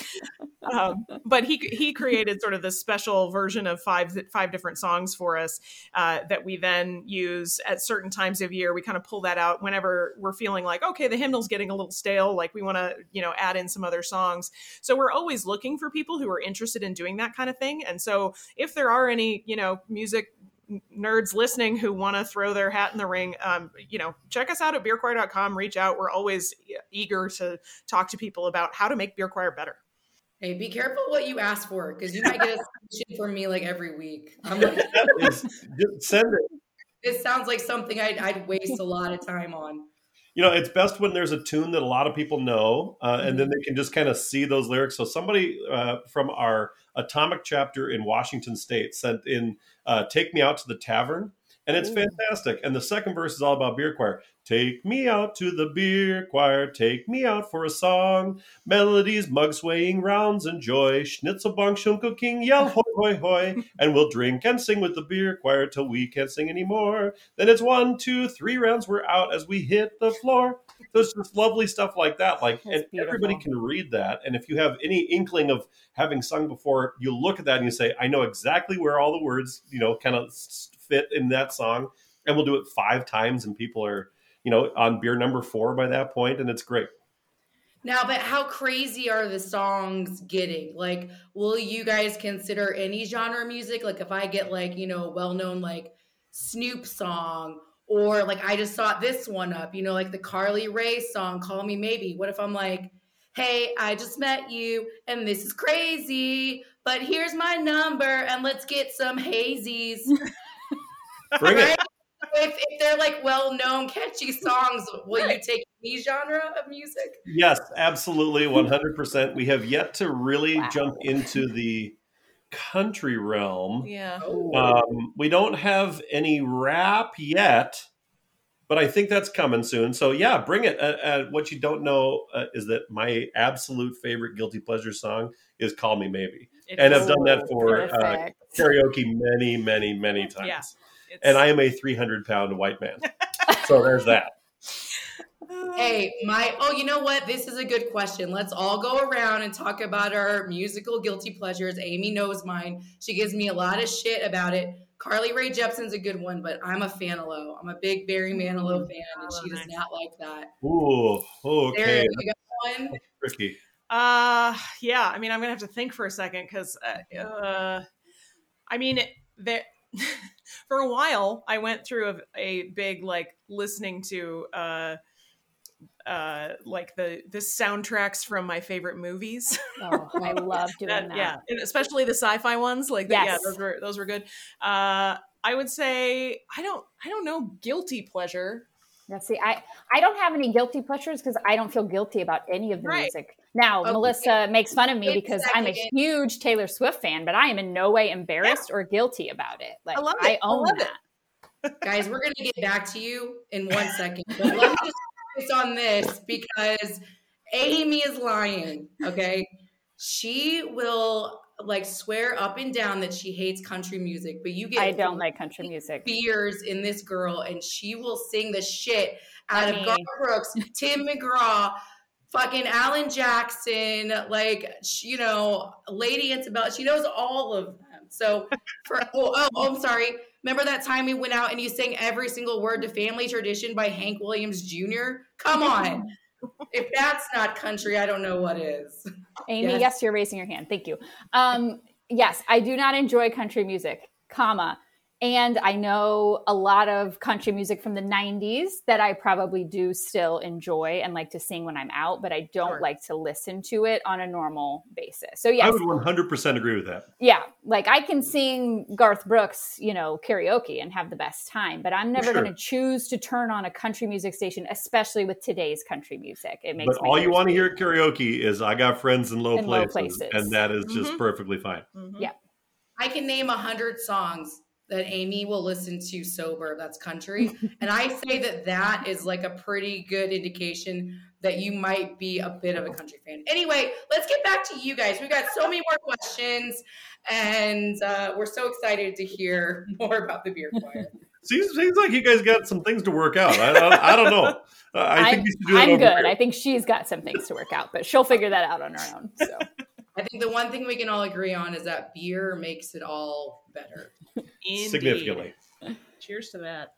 But he created sort of this special version of five different songs for us that we then use at certain times of year. We kind of pull that out whenever we're feeling like, okay, the hymnal's getting a little stale, like we want to, add in some other songs. So we're always looking for people who are interested in doing that kind of thing. And so if there are any, music nerds listening who want to throw their hat in the ring, check us out at beerchoir.com, reach out. We're always eager to talk to people about how to make beer choir better. Hey, be careful what you ask for, because you might get a submission from me like every week. I'm like, Just send it. this sounds like something I'd waste a lot of time on. It's best when there's a tune that a lot of people know, and then they can just kind of see those lyrics. So somebody from our Atomic chapter in Washington State sent in Take Me Out to the Tavern, and it's fantastic. And the second verse is all about beer choir. Take me out to the beer choir, take me out for a song. Melodies, mug swaying, rounds and joy. Schnitzelbank, Schunkel King, yell hoy hoy hoy. And we'll drink and sing with the beer choir till we can't sing anymore. Then it's 1, 2, 3 rounds, we're out as we hit the floor. So it's just lovely stuff like that. And everybody can read that. And if you have any inkling of having sung before, you look at that and you say, I know exactly where all the words, kind of fit in that song. And we'll do it 5 times and people are, on beer number 4 by that point, and it's great. Now, but how crazy are the songs getting? Like, will you guys consider any genre of music? Like, if I get a well-known Snoop song, or I just thought this one up, like the Carly Rae song, Call Me Maybe. What if I'm like, hey, I just met you and this is crazy, but here's my number and let's get some hazies. Bring it. If they're well-known, catchy songs, will you take any genre of music? Yes, absolutely, 100%. We have yet to really jump into the country realm. Yeah. We don't have any rap yet, but I think that's coming soon. So yeah, bring it. What you don't know is that my absolute favorite guilty pleasure song is Call Me Maybe. And I've done that for karaoke many, many, many times. Yeah. And I am a 300-pound white man. So there's that. Hey, you know what? This is a good question. Let's all go around and talk about our musical guilty pleasures. Amy knows mine. She gives me a lot of shit about it. Carly Rae Jepsen's a good one, but I'm a Fanilow. I'm a big Barry Manilow fan, and she does not like that. Ooh, okay. There you go. One. That's tricky. Yeah. I mean, I'm gonna have to think for a second because, for a while, I went through a big listening to the soundtracks from my favorite movies. Oh, I love doing that. Yeah, and especially the sci-fi ones. Yes. Those were good. I would say I don't know guilty pleasure. Yeah, see, I don't have any guilty pleasures because I don't feel guilty about any of the music. Now, Melissa makes fun of me because I'm a huge Taylor Swift fan, but I am in no way embarrassed or guilty about it. I love it. I own that. Guys, we're going to get back to you in 1 second. But let me just focus on this because Amy is lying, okay? She will like swear up and down that she hates country music, but you get I don't like country music. beers in this girl, and she will sing the shit out of Funny. Garth Brooks, Tim McGraw, fucking Alan Jackson, like you know, Lady Antebellum. She knows all of them. So for I'm sorry. Remember that time we went out and you sang every single word to Family Tradition by Hank Williams Jr.? Come on. If that's not country, I don't know what is. Amy, yes, you're raising your hand. Thank you. Yes, I do not enjoy country music, comma. And I know a lot of country music from the 90s that I probably do still enjoy and like to sing when I'm out, but I don't like to listen to it on a normal basis. So yes. I would 100% agree with that. Yeah. Like I can sing Garth Brooks, you know, karaoke and have the best time, but I'm never going to choose to turn on a country music station, especially with today's country music. It makes But all you want to hear at karaoke is I Got Friends in Low Places. And that is just perfectly fine. Mm-hmm. Yeah. I can name 100 songs that Amy will listen to sober. That's country. And I say that is like a pretty good indication that you might be a bit of a country fan. Anyway, let's get back to you guys. We've got so many more questions and we're so excited to hear more about the beer choir. Seems like you guys got some things to work out. I don't know. I think you should do it I'm good. here. I think she's got some things to work out, but she'll figure that out on her own. So I think the one thing we can all agree on is that beer makes it all better. Indeed. Significantly. Cheers to that.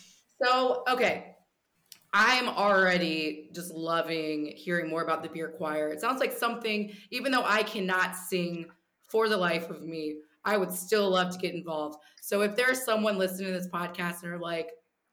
So, okay. I'm already just loving hearing more about the beer choir. It sounds like something, even though I cannot sing for the life of me, I would still love to get involved. So if there's someone listening to this podcast and are like,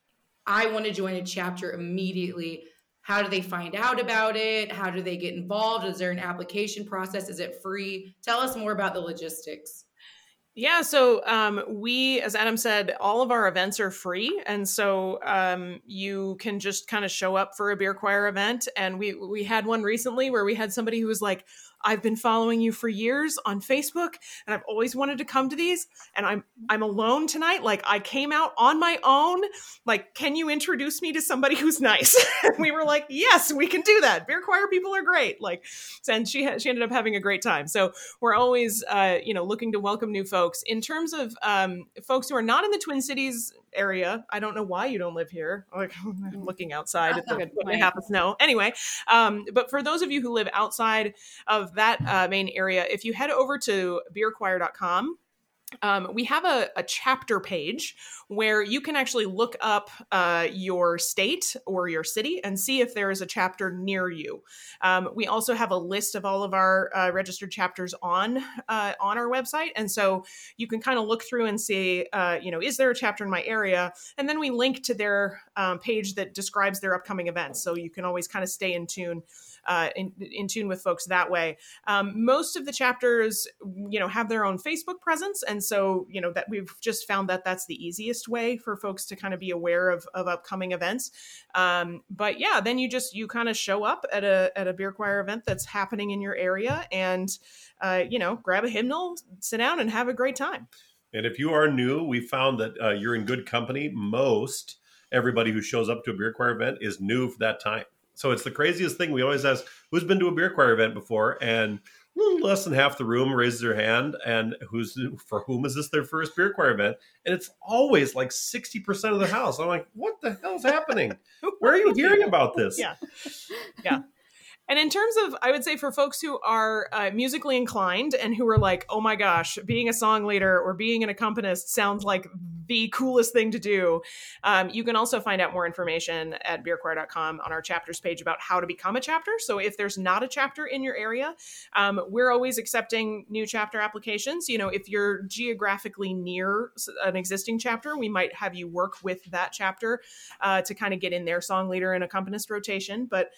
I want to join a chapter immediately, how do they find out about it? How do they get involved? Is there an application process? Is it free? Tell us more about the logistics. Yeah, so we, as Adam said, all of our events are free. And so you can just kind of show up for a beer choir event. And we had one recently where we had somebody who was like, I've been following you for years on Facebook and I've always wanted to come to these and I'm alone tonight. Like I came out on my own. Like, can you introduce me to somebody who's nice? And we were like, yes, we can do that. Beer choir people are great. Like, and she ended up having a great time. So we're always, looking to welcome new folks. In terms of folks who are not in the Twin Cities area, I don't know why you don't live here. Like I'm looking outside at the half of snow. Anyway, but for those of you who live outside of that main area, if you head over to beerchoir.com, we have a chapter page where you can actually look up your state or your city and see if there is a chapter near you. We also have a list of all of our registered chapters on our website. And so you can kind of look through and see, is there a chapter in my area? And then we link to their page that describes their upcoming events. So you can always kind of stay in tune. In tune with folks that way. Most of the chapters, have their own Facebook presence. And so, that we've just found that that's the easiest way for folks to kind of be aware of upcoming events. But yeah, then you kind of show up at a beer choir event that's happening in your area and, grab a hymnal, sit down and have a great time. And if you are new, we found that you're in good company. Most everybody who shows up to a beer choir event is new for that time. So it's the craziest thing. We always ask, who's been to a beer choir event before? And less than half the room raises their hand. And for whom is this their first beer choir event? And it's always like 60% of the house. I'm like, what the hell is happening? Where are you hearing about this? Yeah. And in terms of, I would say for folks who are musically inclined and who are like, oh my gosh, being a song leader or being an accompanist sounds like the coolest thing to do. You can also find out more information at beerchoir.com on our chapters page about how to become a chapter. So if there's not a chapter in your area, we're always accepting new chapter applications. If you're geographically near an existing chapter, we might have you work with that chapter to kind of get in their song leader and accompanist rotation. But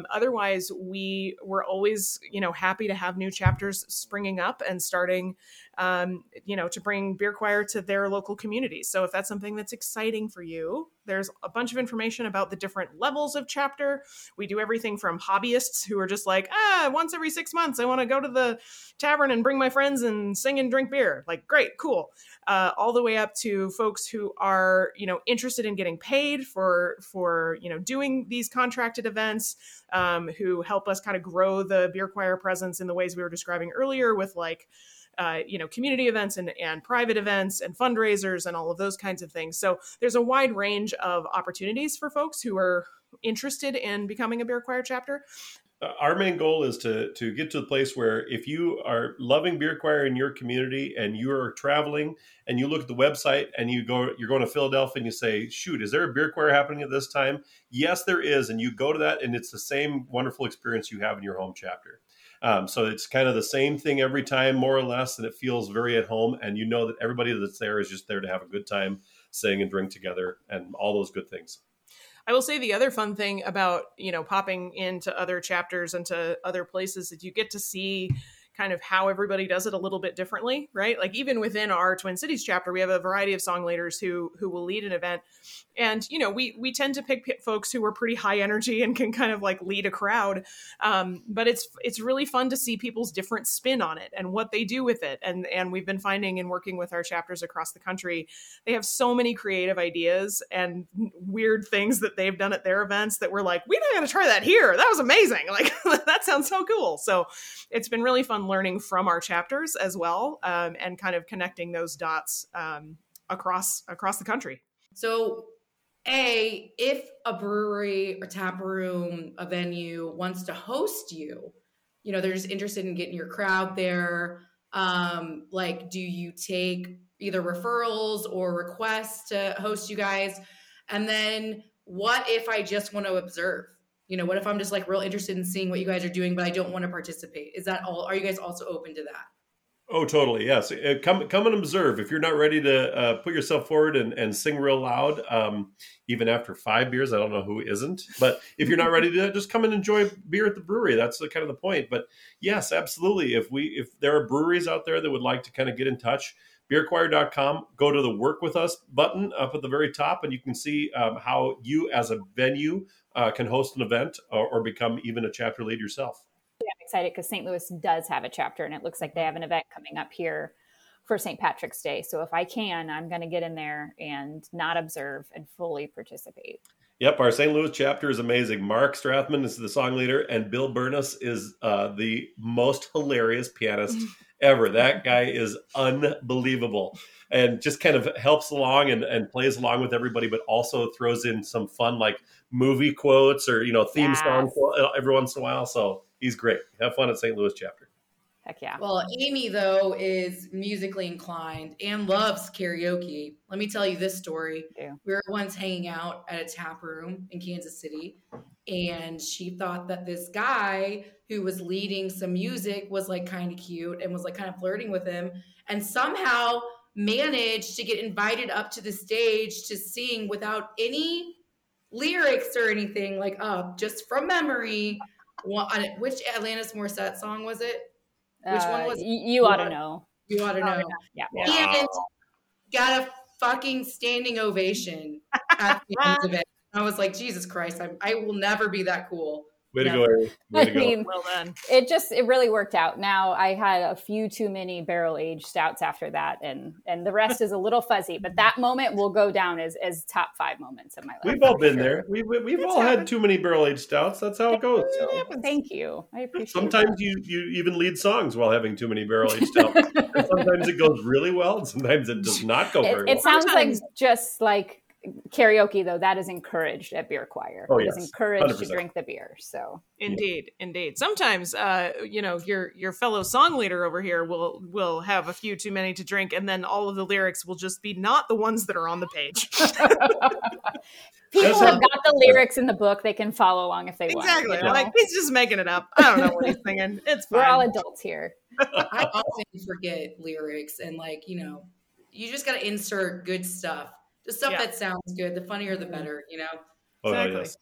otherwise, we're always, happy to have new chapters springing up and starting to bring beer choir to their local communities. So if that's something that's exciting for you, there's a bunch of information about the different levels of chapter. We do everything from hobbyists who are just like, once every 6 months, I want to go to the tavern and bring my friends and sing and drink beer. Like, great, cool. All the way up to folks who are, interested in getting paid for doing these contracted events, who help us kind of grow the beer choir presence in the ways we were describing earlier with like, community events and private events and fundraisers and all of those kinds of things. So there's a wide range of opportunities for folks who are interested in becoming a beer choir chapter. Our main goal is to get to the place where if you are loving beer choir in your community and you are traveling and you look at the website and you're going to Philadelphia and you say, shoot, is there a beer choir happening at this time? Yes, there is. And you go to that and it's the same wonderful experience you have in your home chapter. So it's kind of the same thing every time, more or less, and it feels very at home. And you know that everybody that's there is just there to have a good time, sing and drink together and all those good things. I will say the other fun thing about, popping into other chapters and to other places that you get to see kind of how everybody does it a little bit differently, right? Like even within our Twin Cities chapter, we have a variety of song leaders who will lead an event. And, we tend to pick folks who are pretty high energy and can kind of like lead a crowd. But it's really fun to see people's different spin on it and what they do with it. And we've been finding in working with our chapters across the country, they have so many creative ideas and weird things that they've done at their events that we're like, we got to try that here. That was amazing. Like, that sounds so cool. So it's been really fun learning from our chapters as well, and kind of connecting those dots across the country. So if a brewery or tap room, a venue wants to host you, they're just interested in getting your crowd there. Do you take either referrals or requests to host you guys? And then what if I just want to observe? What if I'm just like real interested in seeing what you guys are doing, but I don't want to participate? Is that all? Are you guys also open to that? Oh, totally. Yes. Come and observe. If you're not ready to put yourself forward and sing real loud, even after 5 beers, I don't know who isn't, but if you're not ready to just come and enjoy beer at the brewery, that's kind of the point. But yes, absolutely. If there are breweries out there that would like to kind of get in touch, beerchoir.com, go to the work with us button up at the very top, and you can see how you as a venue can host an event or become even a chapter lead yourself. Yeah, I'm excited because St. Louis does have a chapter, and it looks like they have an event coming up here for St. Patrick's Day. So if I can, I'm going to get in there and not observe and fully participate. Yep, our St. Louis chapter is amazing. Mark Strathman is the song leader, and Bill Burness is the most hilarious pianist ever. That guy is unbelievable and just kind of helps along and plays along with everybody, but also throws in some fun like movie quotes or theme song every once in a while. So he's great. Have fun at St. Louis chapter. Heck yeah. Well, Amy, though, is musically inclined and loves karaoke. Let me tell you this story. Yeah. We were once hanging out at a tap room in Kansas City, and she thought that this guy who was leading some music was like kind of cute and was like kind of flirting with him, and somehow managed to get invited up to the stage to sing without any lyrics or anything, like just from memory. Which Alanis Morissette song was it? Which one was it? You ought to know. You ought to know. Yeah. And got a fucking standing ovation at the end of it. I was like, Jesus Christ, I will never be that cool. Way to go, Ari. Way to go. Well done. It really worked out. Now I had a few too many barrel aged stouts after that, and the rest is a little fuzzy. But that moment will go down as top 5 moments of my life. We've all been there. We've all had too many barrel aged stouts. That's how it goes. So. Thank you. I appreciate. Sometimes you even lead songs while having too many barrel aged stouts. And sometimes it goes really well, and sometimes it does not go very well. It sounds like just like karaoke, though. That is encouraged at Beer Choir. Oh, it yes. is encouraged 100%. to drink the beer. So Indeed. Sometimes, your fellow song leader over here will have a few too many to drink, and then all of the lyrics will just be not the ones that are on the page. People have got the lyrics in the book; they can follow along if they want. Exactly. Like he's just making it up. I don't know what he's singing. It's fine. We're all adults here. I often forget lyrics, and you just got to insert good stuff. The stuff that sounds good. The funnier, the better. Oh, Exactly.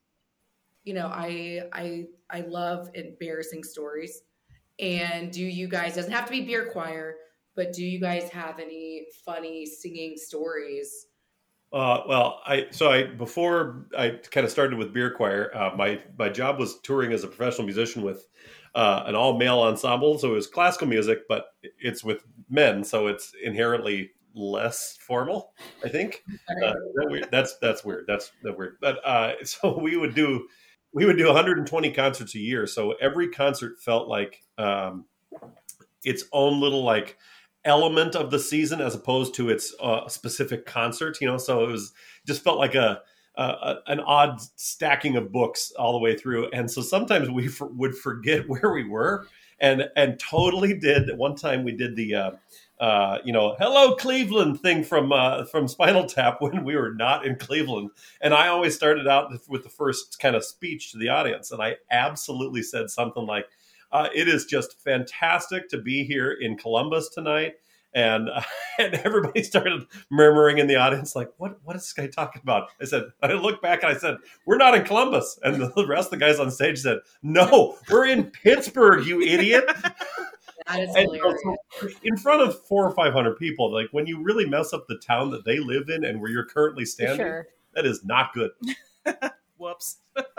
yes. I love embarrassing stories. And do you guys, doesn't have to be Beer Choir, but do you guys have any funny singing stories? Well, before I kind of started with beer choir, my job was touring as a professional musician with an all male ensemble. So it was classical music, but it's with men, so it's inherently less formal, I think. That's weird. That's weird. But so we would do 120 concerts a year. So every concert felt like its own little like element of the season as opposed to its specific concert, so it was just felt like an odd stacking of books all the way through. And so sometimes we would forget where we were and totally did. One time we did the Hello Cleveland thing from Spinal Tap when we were not in Cleveland. And I always started out with the first kind of speech to the audience, and I absolutely said something like, it is just fantastic to be here in Columbus tonight. And everybody started murmuring in the audience, like, what is this guy talking about? I looked back and I said, we're not in Columbus. And the rest of the guys on stage said, no, we're in Pittsburgh, you idiot. That is hilarious. So in front of 400 or 500 people, like when you really mess up the town that they live in and where you're currently standing, that is not good. Whoops.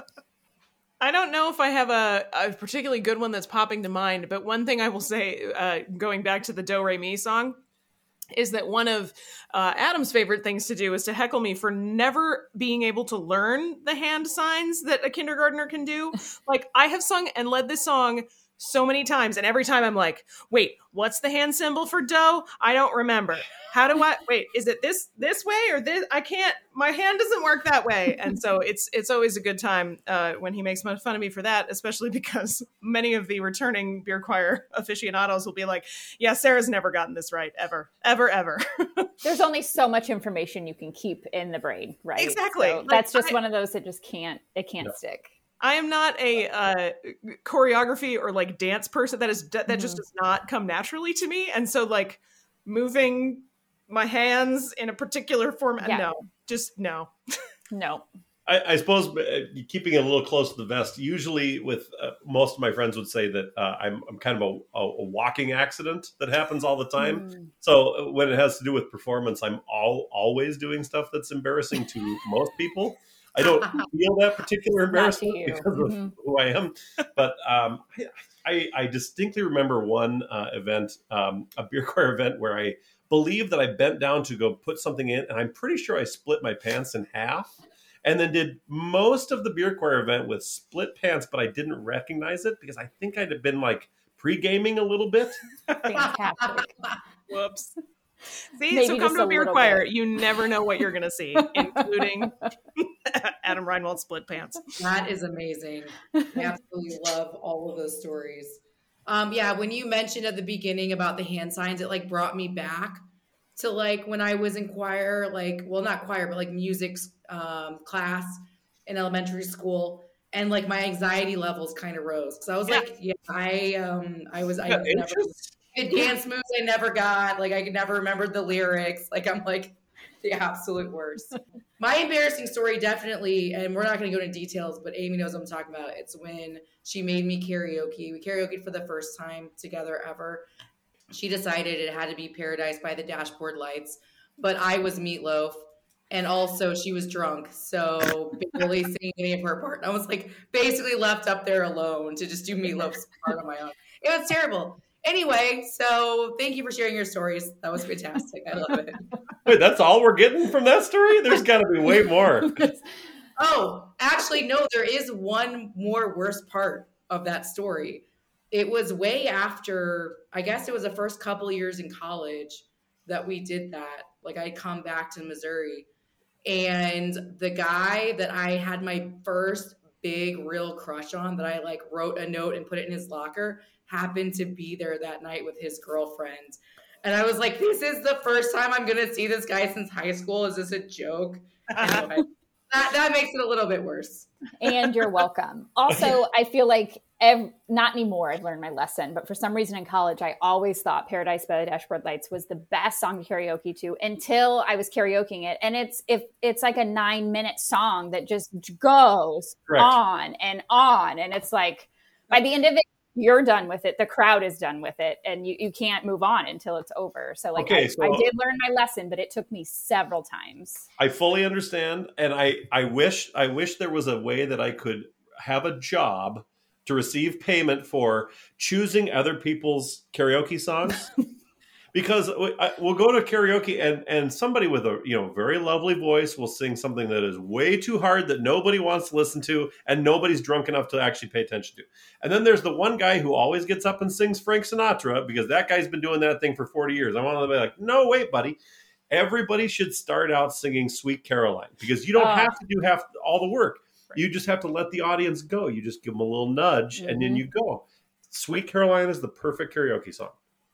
I don't know if I have a particularly good one that's popping to mind, but one thing I will say, going back to the Do Re Mi song, is that one of Adam's favorite things to do is to heckle me for never being able to learn the hand signs that a kindergartner can do. Like, I have sung and led this song so many times, and every time I'm like, wait, what's the hand symbol for do? I don't remember. How do I, wait, is it this way or this? I can't, my hand doesn't work that way. And so it's always a good time when he makes fun of me for that, especially because many of the returning beer choir aficionados will be like, yeah, Sarah's never gotten this right, ever. There's only so much information you can keep in the brain, right? Exactly. So that's just one of those that just can't stick. I am not a choreography or like dance person. That just does not come naturally to me. And so like moving my hands in a particular format, no. No. I suppose keeping it a little close to the vest, usually with most of my friends would say that I'm kind of a walking accident that happens all the time. So when it has to do with performance, I'm always doing stuff that's embarrassing to most people. I don't feel that particular embarrassment because of who I am. But I distinctly remember one event, a beer choir event, where I believe that I bent down to go put something in, and I'm pretty sure I split my pants in half, and then did most of the beer choir event with split pants, but I didn't recognize it because I think I'd have been like pre-gaming a little bit. Fantastic. Whoops. See, Maybe so come just to a a beer little choir. bit. You never know what you're going to see, including Adam Reinwald split pants. That is amazing. I absolutely love all of those stories. When you mentioned at the beginning about the hand signs, it like brought me back to like when I was in choir, not choir, but like music class in elementary school. And like my anxiety levels kind of rose. So I was I never the dance moves I never got. Like I could never remember the lyrics. Like I'm like the absolute worst. My embarrassing story definitely, and we're not going to go into details, but Amy knows what I'm talking about. It's when she made me karaoke. We karaokeed for the first time together ever. She decided it had to be Paradise by the Dashboard Lights, but I was Meatloaf. And also she was drunk, so barely singing any of her part. I was like basically left up there alone to just do Meatloaf's part on my own. It was terrible. Anyway, so thank you for sharing your stories. That was fantastic. I love it. Wait, that's all we're getting from that story? There's got to be way more. Oh, actually, no, there is one more worst part of that story. It was way after, I guess it was the first couple of years in college that we did that. Like I'd come back to Missouri, and the guy that I had my first big real crush on, that I like wrote a note and put it in his locker, happened to be there that night with his girlfriend. And I was like, this is the first time I'm going to see this guy since high school. Is this a joke? Anyway, that makes it a little bit worse. And you're welcome. Also, I feel like not anymore. I've learned my lesson, but for some reason in college, I always thought Paradise by the Dashboard Lights was the best song to karaoke to until I was karaokeing it. And it's like a 9-minute song that just goes on. And it's like, by the end of it, you're done with it. The crowd is done with it, and you can't move on until it's over. So like, Okay, I did learn my lesson, but it took me several times. I fully understand, and I wish there was a way that I could have a job to receive payment for choosing other people's karaoke songs. Because we'll go to karaoke and somebody with a very lovely voice will sing something that is way too hard that nobody wants to listen to and nobody's drunk enough to actually pay attention to. And then there's the one guy who always gets up and sings Frank Sinatra because that guy's been doing that thing for 40 years. I want to be like, no, wait, buddy. Everybody should start out singing Sweet Caroline because you don't have to do all the work. Right. You just have to let the audience go. You just give them a little nudge and then you go. Sweet Caroline is the perfect karaoke song.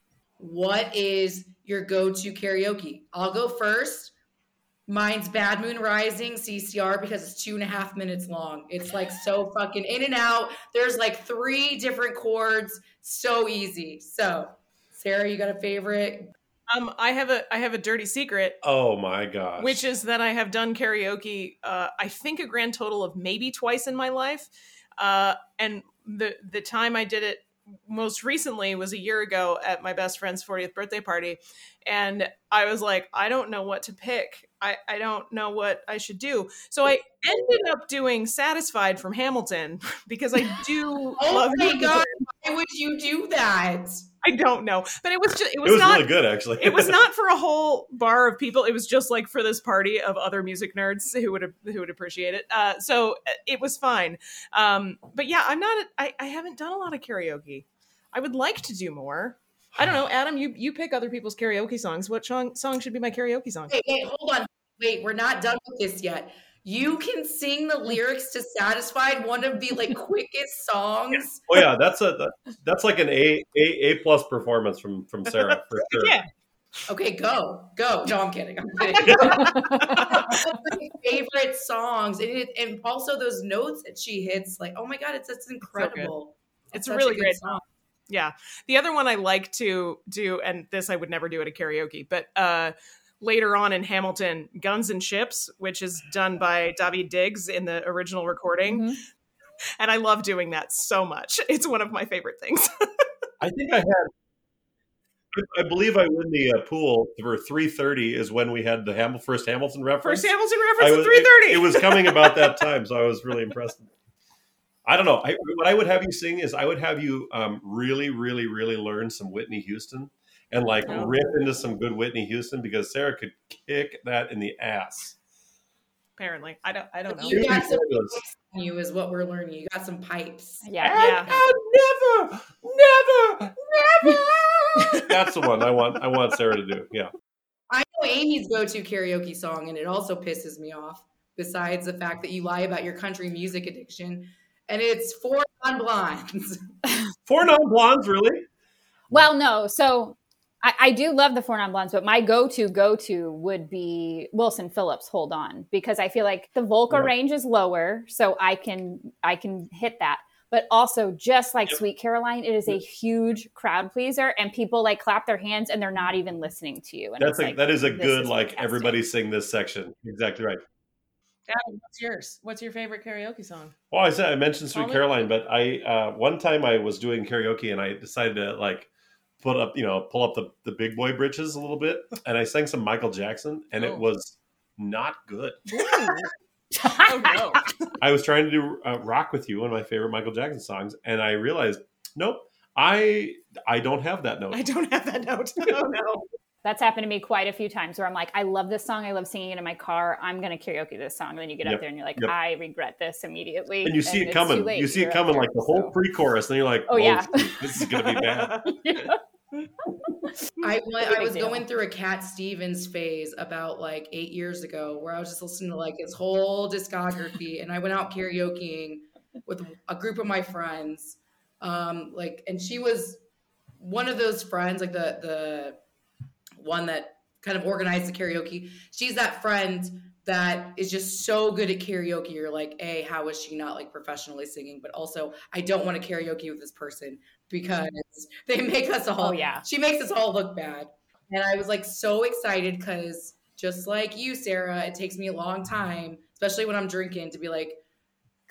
What is your go-to karaoke? I'll go first. Mine's Bad Moon Rising, CCR, because it's 2.5 minutes long. It's like so fucking in and out. There's like 3 different chords. So easy. So, Sarah, you got a favorite? I have a dirty secret. Oh my gosh. Which is that I have done karaoke, I think a grand total of maybe twice in my life. And the time I did it most recently was a year ago at my best friend's 40th birthday party. And I was like, I don't know what to pick. I don't know what I should do. So I ended up doing Satisfied from Hamilton because I do love my God, why would you do that? I don't know. But it was not really good, actually. It was not for a whole bar of people. It was just like for this party of other music nerds who would appreciate it. So it was fine. But yeah, I haven't done a lot of karaoke. I would like to do more. I don't know, Adam, you pick other people's karaoke songs. What song should be my karaoke song? Hey, hold on. Wait, we're not done with this yet. You can sing the lyrics to Satisfied, one of the like quickest songs. Oh yeah, that's like an A plus performance from Sarah for sure. Yeah. Okay, go. No, I'm kidding. My favorite songs, and also those notes that she hits, like, oh my God, it's incredible. It's a really great song. Yeah. The other one I like to do, and this I would never do at a karaoke, but later on in Hamilton, Guns and Ships, which is done by Daveed Diggs in the original recording. Mm-hmm. And I love doing that so much. It's one of my favorite things. I think I believe I win the pool for 3:30 is when we had the first Hamilton reference. First Hamilton reference at 3:30. It was coming about that time, so I was really impressed. I don't know. What I would have you sing is I would have you really, really, really learn some Whitney Houston and rip into some good Whitney Houston because Sarah could kick that in the ass. Apparently, I don't know. You got some pipes in you is what we're learning. You got some pipes. Yeah. Never. That's the one I want Sarah to do. Yeah. I know Amy's go-to karaoke song, and it also pisses me off. Besides the fact that you lie about your country music addiction. And it's 4 Non-Blondes. 4 Non-Blondes, really? Well, no. So I do love the 4 Non-Blondes, but my go-to would be Wilson Phillips, Hold On, because I feel like the vocal range is lower, so I can hit that. But also, just like Sweet Caroline, it is a huge crowd pleaser, and people clap their hands, and they're not even listening to you. And that is a good everybody sing this section. Exactly right. Adam, what's yours? What's your favorite karaoke song? Well, I mentioned Sweet Caroline, but I one time I was doing karaoke and I decided to pull up the big boy britches a little bit, and I sang some Michael Jackson, and it was not good. Oh no! I was trying to do "Rock with You," one of my favorite Michael Jackson songs, and I realized, nope, I don't have that note. I don't have that note. Oh no! That's happened to me quite a few times where I'm like, I love this song. I love singing it in my car. I'm going to karaoke this song. And then you get up there and you're like, I regret this immediately. And you see it coming. You see it coming the whole pre-chorus. And you're like, this is going to be bad. I was going through a Cat Stevens phase about 8 years ago where I was just listening to his whole discography. And I went out karaokeing with a group of my friends. And she was one of those friends, the one that kind of organized the karaoke. She's that friend that is just so good at karaoke. You're like, A, how is she not professionally singing? But also, I don't want to karaoke with this person because they make us all, she makes us all look bad. And I was so excited because just like you, Sarah, it takes me a long time, especially when I'm drinking, to be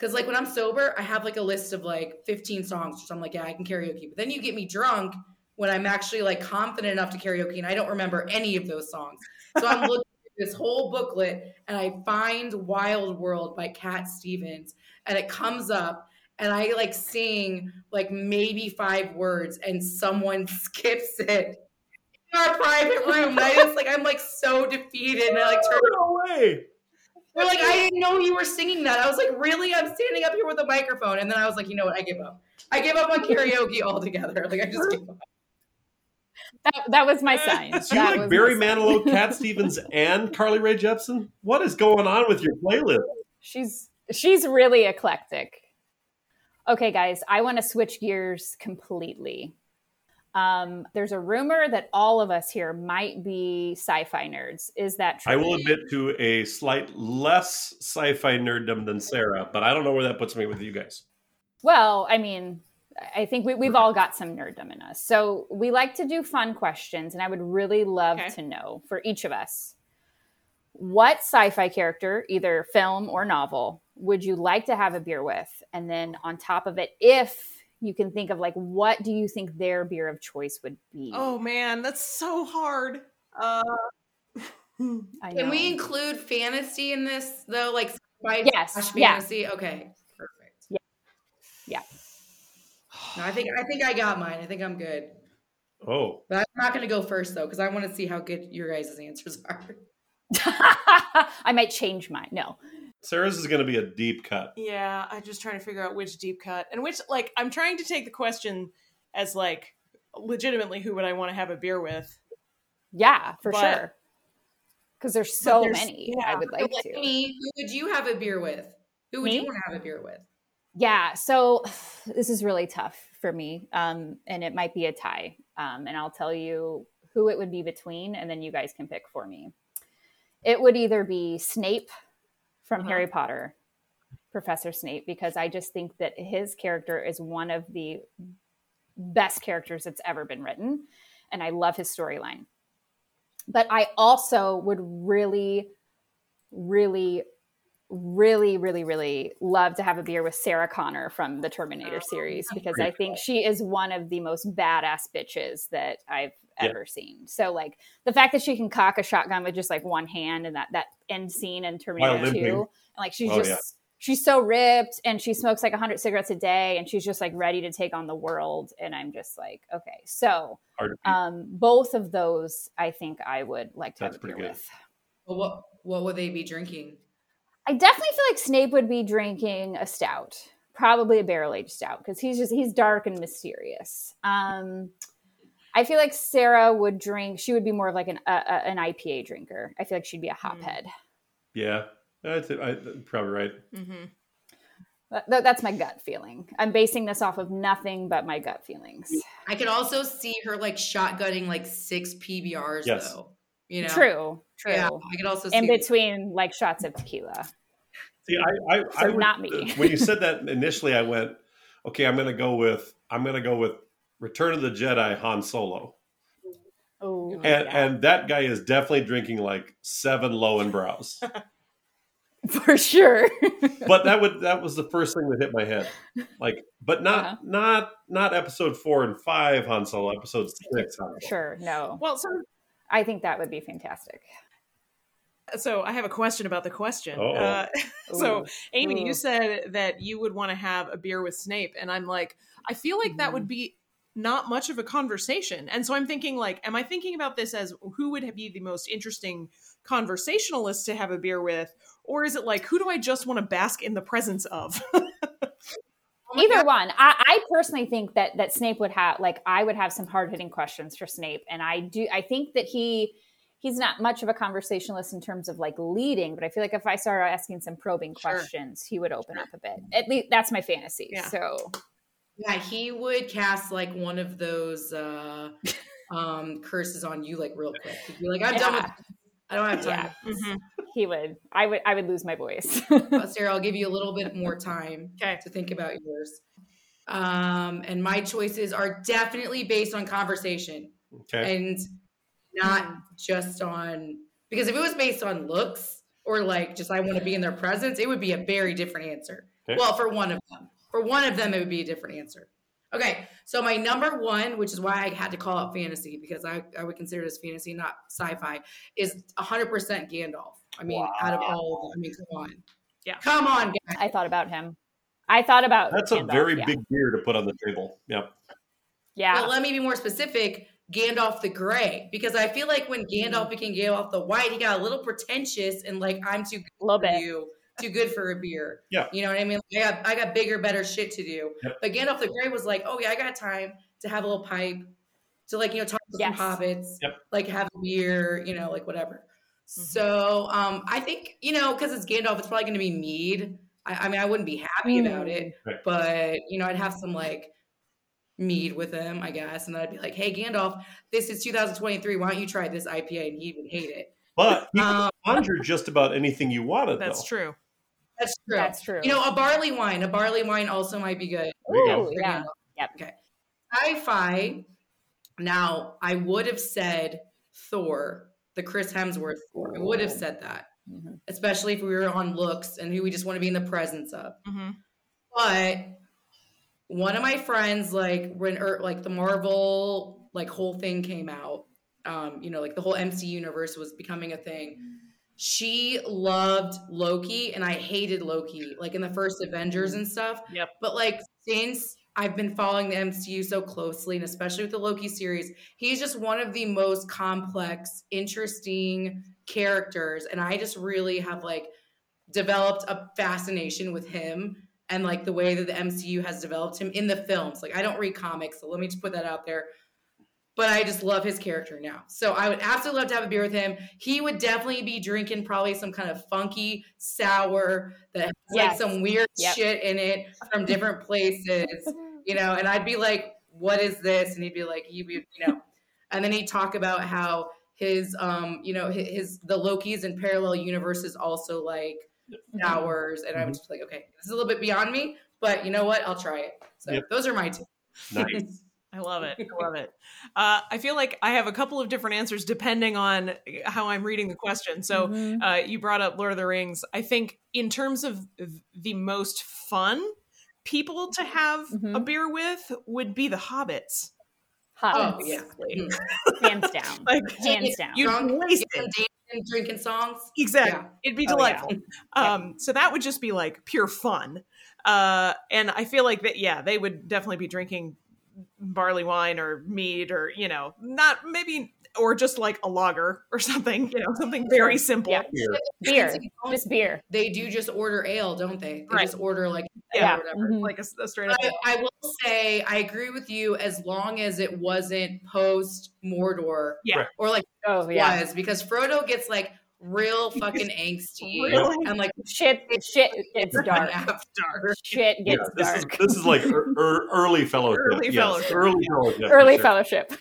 Because like when I'm sober, I have like a list of like 15 songs. So I'm like, yeah, I can karaoke. But then you get me drunk when I'm actually like confident enough to karaoke, and I don't remember any of those songs. So I'm looking at this whole booklet, and I find Wild World by Cat Stevens, and it comes up, and I like sing like maybe 5 words, and someone skips it in our private room. And I just like, I'm like so defeated, and I like turn. No way. They're like, I didn't know you were singing that. I was like, really? I'm standing up here with a microphone. And then I was like, you know what? I give up. I give up on karaoke altogether. Like, I just give up. That was my sign. So you like Barry Manilow, Cat Stevens, and Carly Rae Jepsen? What is going on with your playlist? She's really eclectic. Okay, guys, I want to switch gears completely. There's a rumor that all of us here might be sci-fi nerds. Is that true? I will admit to a slight less sci-fi nerddom than Sarah, but I don't know where that puts me with you guys. Well, I mean, I think we've all got some nerddom in us. So we like to do fun questions, and I would really love to know for each of us, what sci-fi character, either film or novel, would you like to have a beer with? And then on top of it, if you can think of like, what do you think their beer of choice would be? Oh man, that's so hard. I know. Can we include fantasy in this though? Like yes, fantasy? Okay, perfect. Yeah. No, I think I got mine. I think I'm good. Oh. But I'm not going to go first though, because I want to see how good your guys' answers are. I might change mine. No. Sarah's is going to be a deep cut. Yeah, I'm just trying to figure out which deep cut and which, like, I'm trying to take the question as like legitimately who would I want to have a beer with? Yeah, for sure. Because there's so many I would like to. Me, who would you have a beer with? Who would Me? you want to have a beer with? Yeah, so this is really tough for me, and it might be a tie. And I'll tell you who it would be between, and then you guys can pick for me. It would either be Snape from Harry Potter, Professor Snape, because I just think that his character is one of the best characters that's ever been written, and I love his storyline. But I also would really, really, really, really, really love to have a beer with Sarah Connor from the Terminator series, because I think she is one of the most badass bitches that I've ever seen. So like the fact that she can cock a shotgun with just like one hand, and that end scene in Terminator 2, and like she's so ripped, and she smokes like 100 cigarettes a day, and she's just like ready to take on the world. And I'm just like, okay, so both of those I think I would like to have a beer with. Well, what would they be drinking? I definitely feel like Snape would be drinking a stout, probably a barrel-aged stout, because he's dark and mysterious. I feel like Sarah would drink. She would be more of like an IPA drinker. I feel like she'd be a hophead. Yeah, I'm probably right. Mm-hmm. That's my gut feeling. I'm basing this off of nothing but my gut feelings. I could also see her like shotgunning like 6 PBRs though. You know? True. Yeah, I could also see in between like shots of tequila. See, I would, not me. When you said that initially, I went, okay, I'm going to go with Return of the Jedi Han Solo. Oh, and that guy is definitely drinking like 7 Lowenbrows. For sure. But that was the first thing that hit my head. Like, but not episode 4 and 5 Han Solo, episode 6 Han Solo. Sure, no. Well, so I think that would be fantastic. So I have a question about the question. So Amy, you said that you would want to have a beer with Snape, and I'm like, I feel like that would be not much of a conversation. And so I'm thinking like, am I thinking about this as who would be the most interesting conversationalist to have a beer with? Or is it like, who do I just want to bask in the presence of? Either one. I personally think that Snape would have, like, I would have some hard-hitting questions for Snape. And I think that he's not much of a conversationalist in terms of like leading, but I feel like if I started asking some probing questions, he would open up a bit. At least that's my fantasy. Yeah. So yeah, he would cast like one of those curses on you like real quick. He'd be like, I'm done with this. I don't have time. Yeah. Mm-hmm. He would. I would lose my voice. Sarah, I'll give you a little bit more time to think about yours. And my choices are definitely based on conversation. Okay. And not just on, because if it was based on looks or like just I want to be in their presence, it would be a very different answer. Okay. Well, for one of them. For one of them, it would be a different answer. Okay, so my number one, which is why I had to call out fantasy, because I would consider this fantasy, not sci-fi, is 100% Gandalf. I mean, out of all of them, I mean, come on. Yeah. Come on, guys. I thought about him. I thought about That's a Gandalf, very yeah. big beer to put on the table. Yep. Yeah. But let me be more specific, Gandalf the Grey, because I feel like when Gandalf became Gandalf the White, he got a little pretentious and like, I'm too good A little for bit. you, too good for a beer. Yeah. You know what I mean? I got bigger, better shit to do. Yep. But Gandalf the Grey was like, oh yeah, I got time to have a little pipe, to like, talk to Yes. some hobbits, Yep. like have a beer, like whatever. So I think, because it's Gandalf, it's probably going to be mead. I mean, I wouldn't be happy about it, Right. but, I'd have some like mead with him, I guess. And then I'd be like, hey, Gandalf, this is 2023. Why don't you try this IPA? And he would hate it. But you can conjure just about anything you wanted, That's though. true. That's true. That's true. A barley wine. A barley wine also might be good. There you go. Ooh, yeah. Yep. Okay. Sci-fi. Now, I would have said Thor, the Chris Hemsworth Thor. I would have said that, especially if we were on looks and who we just want to be in the presence of. Mm-hmm. But one of my friends, like when the Marvel whole thing came out, like the whole MC universe was becoming a thing. She loved Loki, and I hated Loki, like in the first Avengers and stuff. Yep. But since I've been following the MCU so closely, and especially with the Loki series, he's just one of the most complex, interesting characters, and I just really have developed a fascination with him and the way that the MCU has developed him in the films. I don't read comics, so let me just put that out there. But I just love his character now. So I would absolutely love to have a beer with him. He would definitely be drinking probably some kind of funky sour that has some weird shit in it from different places, and I'd be like, what is this? And he'd be like, and then he'd talk about how his, the Lokis in parallel universes also like sours. And I would just be like, okay, this is a little bit beyond me, but you know what? I'll try it. So those are my two. Nice. I love it. I love it. I feel like I have a couple of different answers depending on how I'm reading the question. So you brought up Lord of the Rings. I think in terms of the most fun people to have a beer with would be the Hobbits. Oh, yeah. Hands down. Hands down. You'd waste it. Dancing, drinking songs. Exactly. Yeah. It'd be delightful. So that would just be pure fun. And I feel like that, they would definitely be drinking barley wine or mead or, not maybe, or just a lager or something, something very simple. Yeah. Beer. Just beer. They do just order ale, don't they? They just order or whatever. Like a straight up. I will say, I agree with you as long as it wasn't post Mordor. Yeah. Or was, because Frodo gets real fucking angsty Really? and shit gets dark. After. Shit gets dark. This is early fellowship. Early fellowship. Early fellowship. Early for sure. fellowship.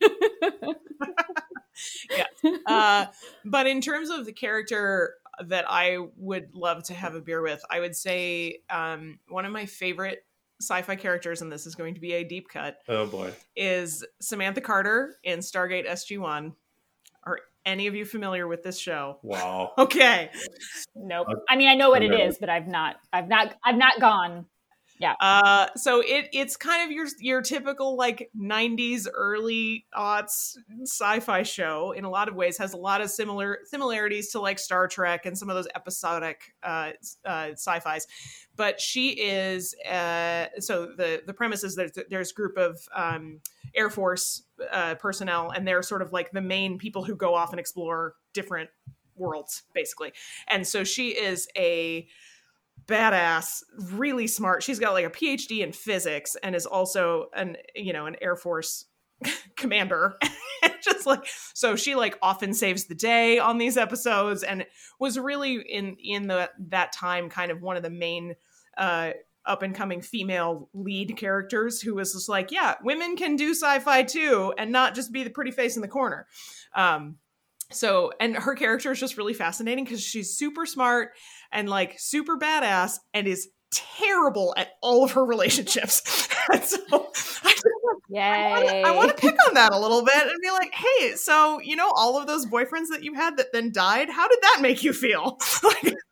But in terms of the character that I would love to have a beer with, I would say one of my favorite sci-fi characters, and this is going to be a deep cut, Oh boy. is Samantha Carter in Stargate SG-1. Are any of you familiar with this show? Wow. Okay. Nope. I mean, I know what it is, but I've not gone. Yeah. So it's kind of your typical 90s early aughts sci-fi show. In a lot of ways, has a lot of similarities to Star Trek and some of those episodic sci-fis. But she is so the premise is that there's a group of Air Force personnel, and they're sort of the main people who go off and explore different worlds, basically. And so she is a badass, really smart. She's got a PhD in physics and is also an Air Force commander. Just so she often saves the day on these episodes, and was really in that time kind of one of the main up and coming female lead characters who was just women can do sci-fi too, and not just be the pretty face in the corner. So, and her character is just really fascinating because she's super smart and super badass and is terrible at all of her relationships. And so I want to pick on that a little bit and be like, hey, so, all of those boyfriends that you had that then died, how did that make you feel?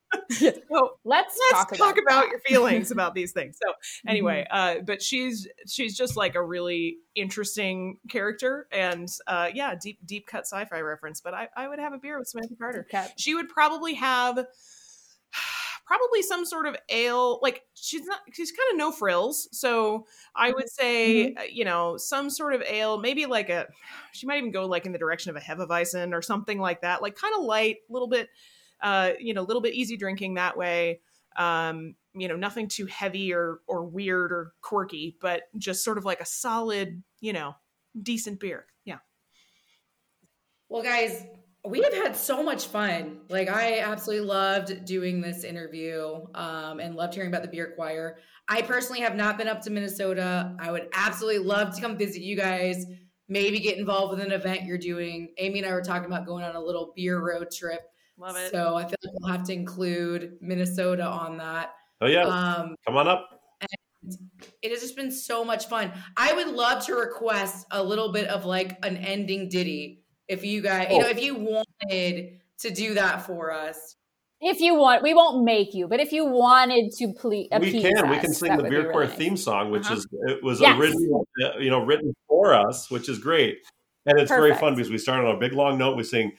So Let's talk about your feelings about these things. So anyway, but she's just like a really interesting character, and deep cut sci-fi reference. But I would have a beer with Samantha Carter. She would probably have some sort of ale. Like she's kind of no frills. So I would say, some sort of ale, maybe like she might even go like in the direction of a Hefeweizen or something like that. Like kind of light, a little bit easy drinking that way. Nothing too heavy or weird or quirky, but just sort of like a solid, decent beer. Yeah. Well, guys, we have had so much fun. Like, I absolutely loved doing this interview and loved hearing about the beer choir. I personally have not been up to Minnesota. I would absolutely love to come visit you guys, maybe get involved with an event you're doing. Amy and I were talking about going on a little beer road trip. Love it. So I feel like we'll have to include Minnesota on that. Oh, yeah. Come on up. And it has just been so much fun. I would love to request a little bit of like an ending ditty. If you guys, if you wanted to do that for us. If you want, we won't make you, but if you wanted to please, we can sing the Beer Choir theme song, which was originally, written for us, which is great. And it's very fun because we start on a big long note. We sing,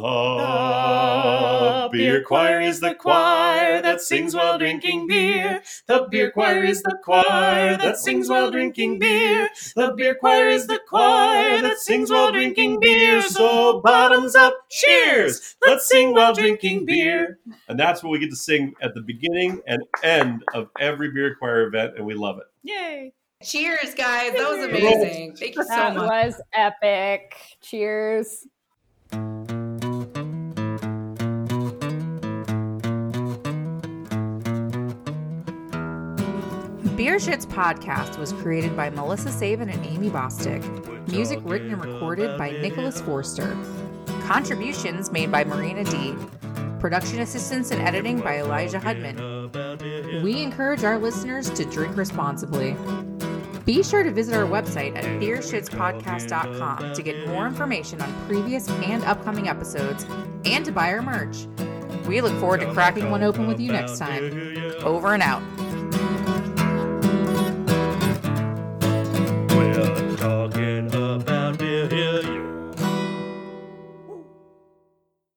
the beer choir is the choir that sings while drinking beer. The beer choir is the choir that sings while drinking beer. The beer choir is the choir that sings while drinking beer. So bottoms up, cheers! Let's sing while drinking beer. And that's what we get to sing at the beginning and end of every beer choir event, and we love it. Yay! Cheers, guys! That was amazing. Thank you so much. That was epic. Cheers. Beer Shits Podcast was created by Melissa Saban and Amy Bostic. Music written and recorded by Nicholas Forster. Contributions made by Marina D. Production assistance and editing by Elijah Hudman. We encourage our listeners to drink responsibly. Be sure to visit our website at beershitspodcast.com to get more information on previous and upcoming episodes and to buy our merch. We look forward to cracking one open with you next time. Over and out.